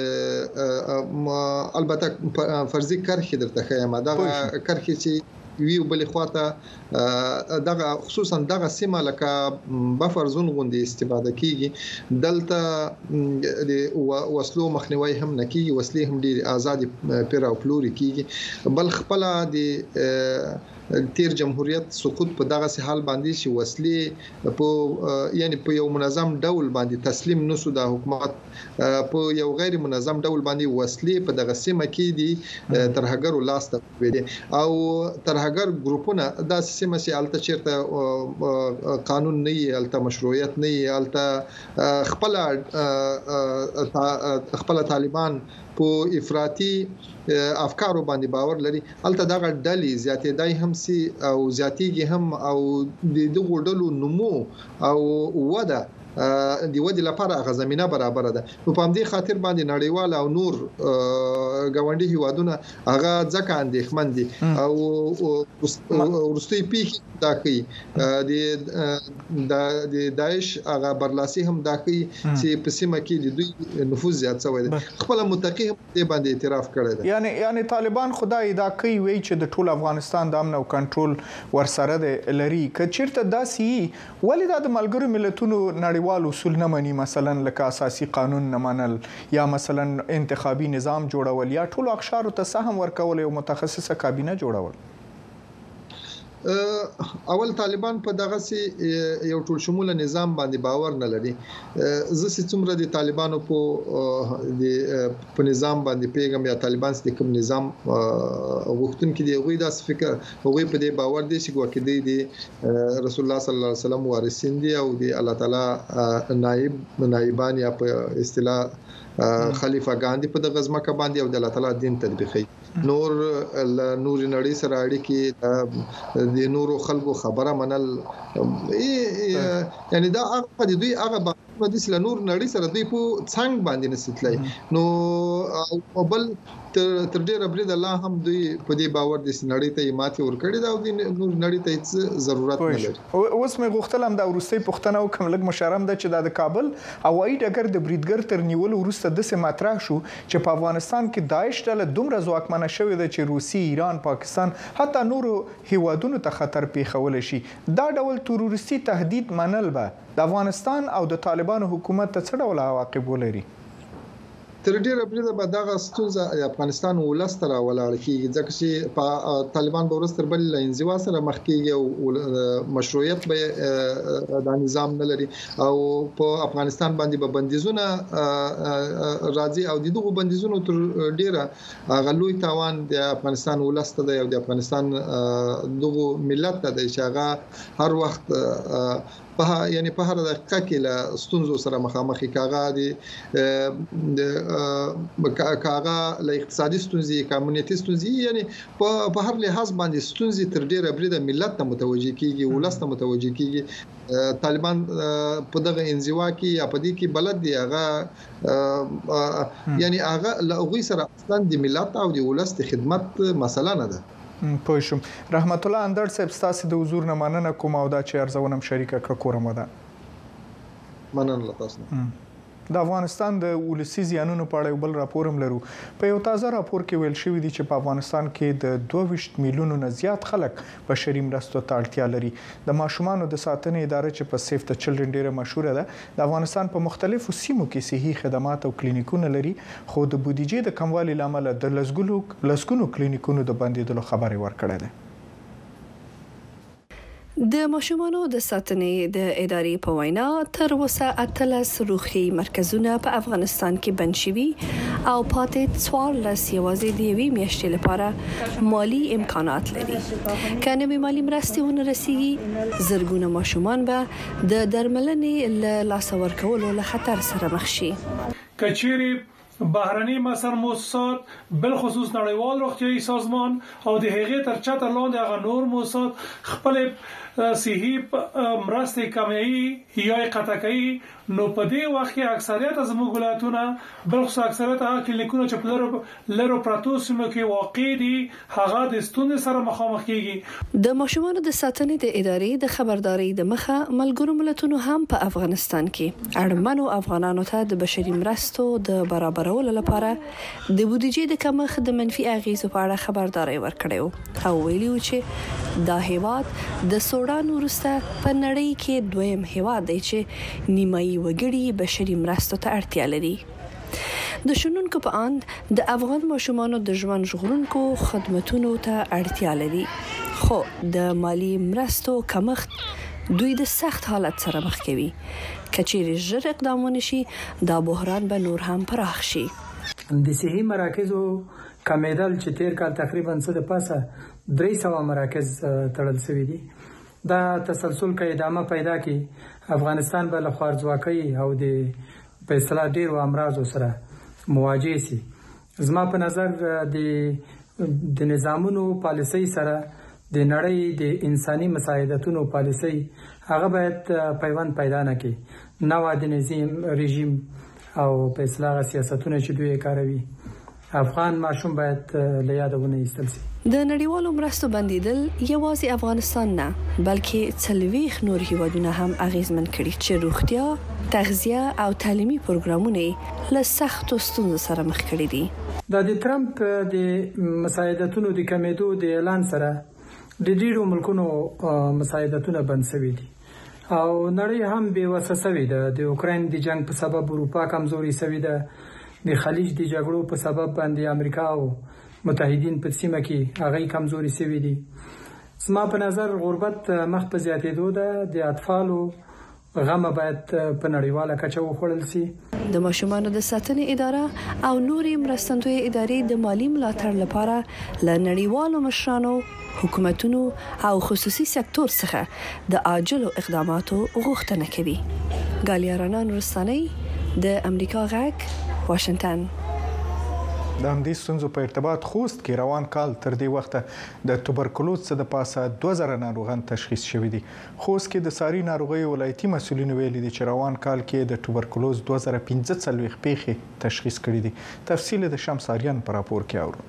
البته فرضي کرخي درته خیمه دغه کرخي چې ویو بل خواته دغه خصوصا دغه سیمه لکه بفر زون غوندي استفاده کیږي، دلته د وسلو مخنیوي هم نکیږي، وسلې هم ډیر آزاد پیر او پلوري کیږي، بل خپل د تیر جمهوریت سقوط په دغه حال باندې چې وسلې په یعنی په یو منظم ډول باندې تسلیم نشو، د حکومت په یو غیر منظم ډول باندې وسلې په دغه سیمه کې دي ترهګر لاس ته ویلي او ترهګر ګروپونه د سیمه چې الته چیرته قانون نه وي، الته مشروعیت نه وي، الته خپل طالبان په افراطي افکارو باندې باور لري، الته دغه ډلې زیاتېدای هم سي او زیاتېږي هم او د دغه ډلو نمو او وده د ودی لپاره غو زمينه برابر ده. نو په همدې خاطر باندې نړیوال او نور غونډي هیوادونه هغه ځکه اندېښمن دي او ورستي پیک دا کوي د داعش هغه برلاسي هم دا کوي چې په سیمه کې د دوی نفوذ زیات شوی دی، خپل متقی هم دې باندې اعتراف کړی دی. یعنی طالبان خدای دا کوي وی چې د ټول افغانستان د امن او کنټرول ورسره لري، کچیرته داسي ولې د ملګرو ملتونو نړیوال اصول نه مني، مثلا لکه اساسي قانون نه منل یا مثلا انتخابي نظام جوړول یا ټول اقشارو ته سهم ورکول او متخصصه کابینه جوړول؟ اول طالبان په دغه سي یو ټول شموله نظام باندې باور نه لري. زه چې څومره د طالبانو په نظام باندې پیغام یا طالبان چې کوم نظام غوښتونکي دي غوي داس فکر غوي په دې باور دي چې ګوکې دي رسول الله صلی الله علیه وسلم وارثین دي او د الله تعالی نائبان یا په اصطلاح خلیفہ ګاندی په دغه ځمکه باندې او د الله تعالی دین تطبیقي، نور نړۍ سره اړیکې د نورو خلکو خبره منل، یعنی دا هغه د دوی هغه د نور نړۍ سره دوی په څنګه باندې نسیتلای. نو بل تر ډیره برید الله هم دوی په دې باور د نړۍ ته ماتې ورکړي دا او د نور نړۍ ته هیڅ ضرورت نه لري. اوس مې غوښتل هم دا ورستي پښتنه وکم لګ مشرم ده چې د کابل هوایي ډګر د بریدګر تر نیول وروسته د سه مطرح شو چې په افغانستان کې داعش ډله دومره ځواکمنه شوې ده چې روسي، ایران، پاکستان حتی نورو هیوادونو ته خطر پیښول شي. دا ډول تروریستي تهدید منل به د افغانستان او د طالبانو حکومت ته څه ډول عواقب ولري؟ تر ډیره بریده به دغه ستونزه افغانستان ولستر ولاړ کیږي، ځکه چې طالبان به ورستر بل انزوا سره مخ کیږي او مشروعیت به د نظام نه لري او په افغانستان باندې به بندیزونه راځي او دغه بندیزونو تر ډیره غلوی تاوان د افغانستان ولستر دی او د افغانستان دغه ملت ته د شغه هر وخت یعنی په هر دقیقه کې له ستونزو سره مخامخ کاغه دي کاغه له اقتصادي ستونزې کمیونټي ستونزې یعنی په هر لحاظ باندې ستونزې تر ډیره بریده ملت ته متوجي کیږي ولست ته متوجي کیږي طالبان په دغه انزوا کې یا په دې کې بلد دی هغه یعنی هغه له غوي سره اصلا د ملت او د ولست خدمت مسله نه ده. پوښوم رحمت الله اندر صاحب تاسو د حضور نه مننه کوم او دا چې ارزونه شریکه کړ کورم ده مننه تاسو. د افغانستان د ولسی زیانونو په اړه بل راپور هم لرو. په یو تازه راپور کې ویل شوی دی چې په افغانستان کې د 22 میلیونو نه زیات خلک بشري مرستو ته اړتیا لري. د ماشومانو د ساتنې ادارې چې په سیف د چلډرن ډیره مشهوره ده د افغانستان په مختلفو سیمو کې صحي خدمات او کلینیکونه لري خو د بودیجې د کموالي لامل د لسګونو کلینیکونو د بندیدلو خبرې ورکړې ده. د ماشومانو د ساتنې د ادارې په وینا تر اوسه 18 روغتي مرکزونه په افغانستان کې بند شوي او پاتې 14 یوازې د یوې میاشتې لپاره مالی امکانات لري. که نوې مالی مرستې ونه رسیږي زرګونه ماشومان به د درملنې له لاسه ورکولو له خطر سره مخ شي. کچيري بهرني مسر موسسات بالخصوص نړیوال روغتيایي سازمان او د هغې تر چتر لاندې هغه نور موسسات خپل صحي مرستې کموي یا قطع کوي نو په دې وخت کې اکثریت زموږ ولایتونه بالخصوص اکثریت هغه کلینیکونه چې لرو پراتو سیمو کې واقع دي هغه د ستونزې سره مخامخ کیږي. د ماشومانو د ساتنې د ادارې د خبرداري د مخه ملګرو ملتونو هم په افغانستان کې اړمنو افغانانو ته د بشري مرستو د برابرولو لپاره د بودیجې د کمښت د منفي اغیزو په اړه خبرداري ورکړې او ویلي و چې دا هیواد د سودان ورسته په نړۍ کې دویم هیواد دی چې نیمایي وګړي بشري مرستو ته اړتیا لري. د شنونکو په اند د افغان ماشومانو د ژوند ژغورونکو خدماتونو ته اړتیا لري خو د مالی مرستو کمښت دوی د سخت حالت سره مخ کوي. کچېرې ژر اقدامونه شي دا بحران به نور هم پراخ شي. د صحي مراکزو کمیدل چې تیر کال تقریبا څه د پاسه 300 مراکز تړل شوی دي. دا تسلسل کې ادامه پیدا کی افغانستان به له خوارځواکۍ او د په اصطلاح ډیرو امراضو سره مواجه شي. زما په نظر د نظامونو پالیسۍ سره د نړۍ د انساني مساعدتونو پالیسۍ هغه باید پیوند پیدا نکړي. نو د نظام رژیم او په اصطلاح سیاستونه چې دوی کاروي افغان ماشوم باید له یادونه ایستل شي. د نړیوالو مرستو بندیدل یوازې افغانستان نه بلکې څلويخ نور هیوادونه هم اغیزمن کړي چې روغتیا، تغذیه او تعلیمي پروګرامونه له سختو ستونزو سره مخ کړي دي. د ټرمپ د مساعدتونو د کمیدو د اعلان سره د ډیرو ملکونو مساعدتونه بند شوي دي او نړۍ هم بې وسه شوې ده. د اوکراین د جنگ په سبب اروپا کمزوري شوې ده. د خلیج د جګړو په سبب باندې امریکا او متحدین په سیمه کې هغه کمزوري شوي دي. زما په نظر غربت مخ په زیاتېدو ده. د اطفالو غم باید په نړیواله کچه وخوړل شي. د ماشومانو د ساتنې اداره او نورې مرستندوی ادارې د مالی ملاتړ لپاره له نړیوالو مشرانو، حکومتونو او خصوصي سکتور څخه د عاجلو اقداماتو غوښتنه کوي. ګالیا رانان رستاني د امریکا غږ واشنگټن. د همدې ستونزو په ارتباط خوست کې روان کال تر دې وخته د توبرکلوز څخه د پاسه 2000 ناروغان تشخیص شوي دي. خوست کې د ساري ناروغي ولایتي مسؤلین ویلي دي چې روان کال کې د توبرکلوز 2015 پیښې تشخیص کړي دي. تفصیل د شمس آریان په راپور کې اورو.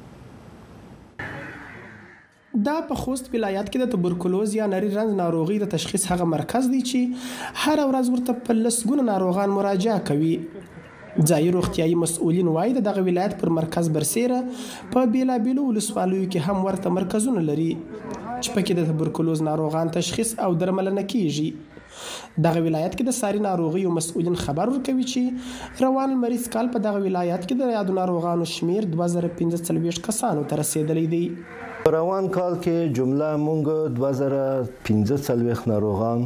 دا په خوست ولایت کې د توبرکلوز یا نری رنځ ناروغي د تشخیص هغه مرکز دی چې هر ورځ ورته په لسګونه ناروغان مراجعه کوي. ځایي روغتيایي مسؤلین وایي دغه ولایت پر مرکز برسیره په بیلابیلو ولسوالیو کې هم ورته مرکزونه لري چې پکې د توبرکلوز ناروغان تشخیص او درملنه کیږي. دغه ولایت کې د ساري ناروغي مسؤلین خبر ورکوي چې روان مریض کال په دغه ولایت کې د یادو ناروغانو شمیر 2015 کسانو ته رسیدلی دی. روان کال کې جمله مونږ 2015 ناروغان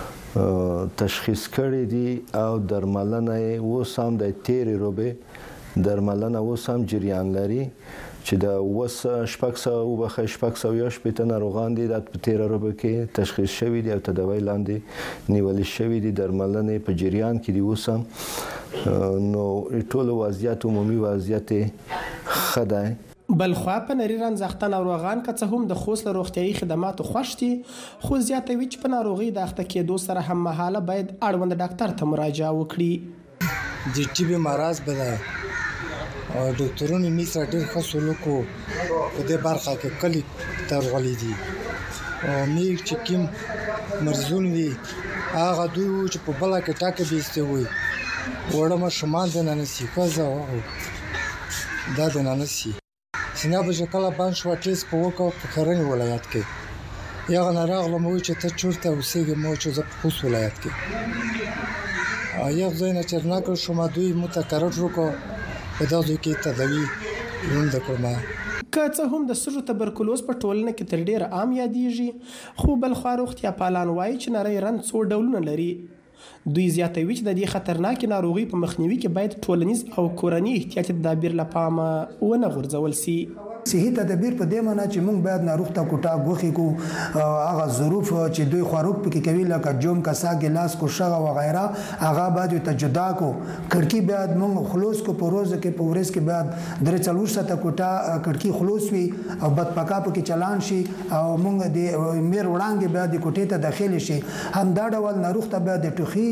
تشخیص کړي دي او درملنه یې اوس هم د تیرې روبې درملنه اوس هم جریان لري چې د اوس شپږ سوه شپېته ناروغان دي د په تیره ورځ کې تشخیص شوي دي او تداوی لاندې نیول شوي دي درملنې په جریان کې دي اوس هم نو ټول وضعیت عمومي وضعیت ښه دی. بلخوا په نری رنځ ناروغان که څه هم د خوست له روغتیايي خدماتو خوښ دي خو زیاتوي چې په ناروغي د اخته کېدو سره هم مهاله باید اړوند ډاکټر ته مراجعه وکړي. د ټي بي مرض به ده او ډاکټرونو میسره ډېر ښه سلوک په دې برخه کې کلی ترغلي دي او مې چې کوم مرزون وي هغه دوی چې په بله کې ټاکه بیسته وي وړه ماشومان د ننسي ښځه دا د ننسي سینا به چې کله بند شوه ټیسټ په وکړه په کرنې ولایت کې یغه نه راغلم وایي چې ته چېرته اوسېږې ما چې زه په خوست ولایت کې یو ځای نه چې ناکړ شوم دوی موته کرټ وکړو په داسې کې تداوی لوند کړم. که څه هم د سږو تبرکلوز په ټولنه کې تر ډیره عام یادېږي خو بلخوا روغتیا پالان وایي چې نری رنځ څو ډولونه لري. دوی زیاتوي چې د دې خطرناکې ناروغي په مخنیوي کې باید ټولنیز او کورني احتیاطي تدابیر له پامه ونه غورځول سي. صحي تدابیر په دې معنی چې موږ باید ناروغ ته کوټه غوښې کو هغه ظروف چې دوی خوراک پکې کوي لکه جوم کاسا ګلاس کو شغه و غیره هغه باید ته جدا کو کړکی باید موږ خلاص کو په روز کې په ورځ کې باید درې څلور ساعته کوټه کړکی خلاص وي او بد پکا پکې چلان شي او موږ د میر وړاندې باید د کوټې ته داخل شي هم دا ډول ناروغ ته باید ټوخي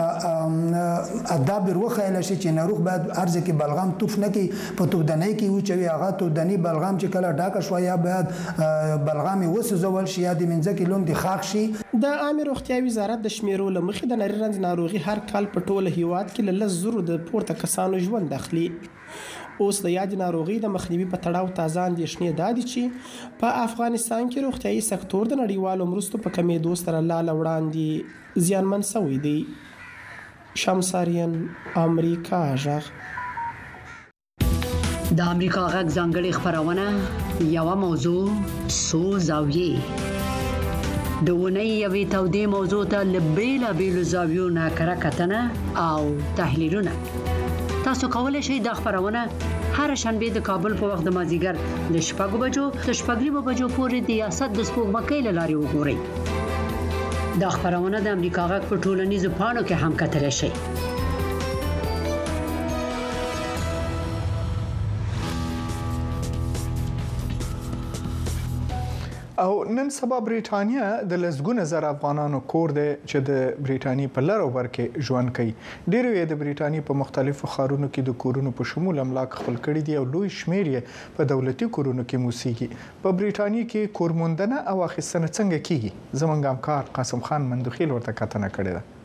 اداب وروخه لشي چې ناروغ باید ارزه کې بلغم توف نه کی په توبدنۍ کې وچوي هغه توبدنۍ بلغم چې کله ډاکه شو یا باید بلغم وسوځول شي یا د منځ کې لوند خاک شي. د عامه روغتیا وزارت د شمیرو لمخې د نری رنځ ناروغي هر کال په ټوله هیواد کې ل 10,000 د پورته کسانو ژوند اخلي. اوس د یاد ناروغي د مخنیوي په تړاو تازه اندېښنې دادي چې په افغانستان کې روغتیايي سکتور د نړیوالو مرستو په کمېدو سره لاله وړاندې زیانمن شوی دی. شمساریان امریکا غږ. د امریکا غږ ځانګړي خبرونه یو موضوع څو زاویې د ونې یوې تودې موضوع ته له بیلابیلو زاویو نه کره کتنه او تحلیلونه. تاسو کولی شئ دا خبرونه هر شنبه د کابل په وخت د مازیګر له 6 بجو تر 6 بجو پورې د ریاست د سپوږمکۍ له لارې وګورئ. دا خبرونه د امریکا غږ په ټولنیزو پاڼو کې هم کتلی شئ. او نن سبا بریټانیا د لسګونه زره افغانانو کور دی چې د بریټانیا په لر او بر کې ژوند کوي. ډېر یې د بریټانیا په مختلفو ښارونو کې د کورونو په شمول املاک خپل کړي دي او لوی شمیر یې په دولتي کورونو کې موسیږي. په بریټانیا کې کورموندنه او اخیستنه څنګه کیږي؟ زموږ همکار قاسم خان مندوخیل ورته کتنه کړې ده.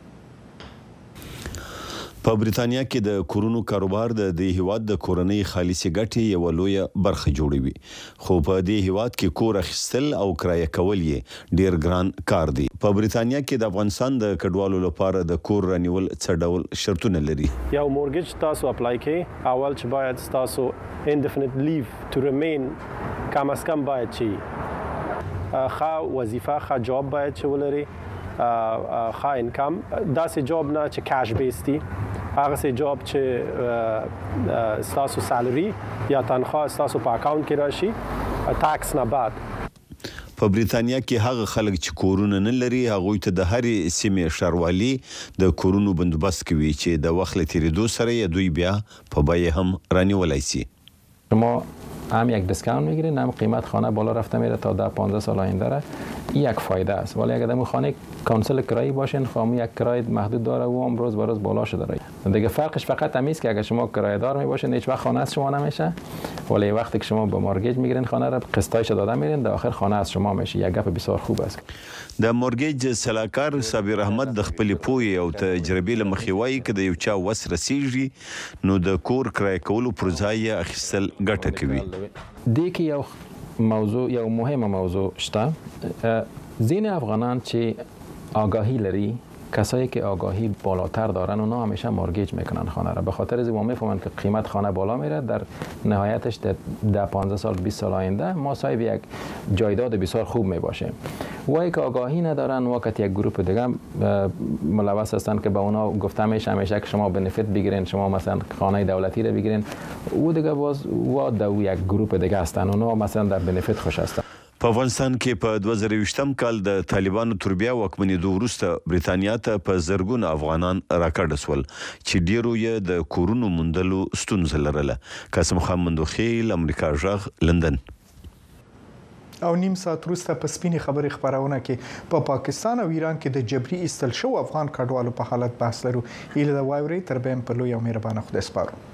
په بریتانیا کې د کورونو کاروبار د هیواد د کورنۍ خالصي ګټې یو لوی برخه جوړوي، خو په دې هیواد کې کور اخیستل او کرایه کول یې ډیر ګران کار دی. په بریتانیا کې د افغانستان د کډوالو لپاره د کور رانیول څه ډول شرطونه لري؟ یو مورګیج تاسو اپلای کړئ، اول چې باید تاسو indefinite leave to remain کم از کم باید چی ښه وظیفه ښه جاب باید چې ولري، ښه انکم، داسې جاب نه چې کاش بیستی، هغه سي جاب چې تاسو سالري یا تنخواه تاسو په اکاونټ کې راشي ټاکس نه بعد. په بریتانیا کې هغه خلک چې کورونه نه لري هغوی ته د هرې سیمې ښاروالي د کورونو بندوبست کوي چې د وخت له تیریدو سره یې دوی بیا په بیه هم رانیولای شي. شما هم یک دیسکاونت میگیرین، هم قیمت خانه بالا رفته میره تا 10-15 سال آینده را. این یک فایده است. ولی اگر در خانه کانسل کرایی باشین، خانه یک کرای محدود داره و هم روز به روز بالا شده داره. دیگه فرقش فقط همین است که اگر شما کرایه‌دار می باشین هیچ وقت خانه از شما نمیشه، ولی وقتی که شما با مورگیج میگیرین خانه را قسطایش داده میرین، در آخر خانه از شما میشه. یک گپ بسیار خوب است. د مورګیج سلاکار صابر احمد د خپل پوهې او تجربې له مخې وایي که د یو چا وس رسیږي نو د کور کرایه کولو پر ځای یې اخیستل ګټه کوي. دې کې یو مهمه موضوع شته. ځینې افغانان چې آگاهی لري کسایی که آگاهی بالاتر دارن اونا همیشه مورگیج میکنن خانه را، به خاطر از ما میفهمن که قیمت خانه بالا میره، در نهایتش در 15 سال 20 سال آینده ما صاحب یک جایداد بسیار خوب میباشیم. وای که آگاهی ندارن وقت یک گروه دیگه ملوث هستن که به اونا گفته میشه همیشه که شما بنفیت بگیرین، شما مثلا خانه دولتی را بگیرین، او دیگه باز و یک گروه دیگه هستن، اونا مثلا در بنفیت خوش هستن. په افغانستان کې په 2020م کال د طالبانو تر بیا واکمنېدو وروسته برېټانیا ته په زرګونه افغانان راکړه سول چې ډیرو یې د کورونو موندلو ستونزه لرله. قاسم خان مندوخیل، امریکا غږ، لندن. او نیم ساعت وروسته په سپینې خبرې خبرونه کې په پاکستان او ایران کې د جبري ایستل شو افغان کډوالو په حالت بحث لرو. ایله د وایوري تر بهم په لوی او مهربانه خدای سپارو.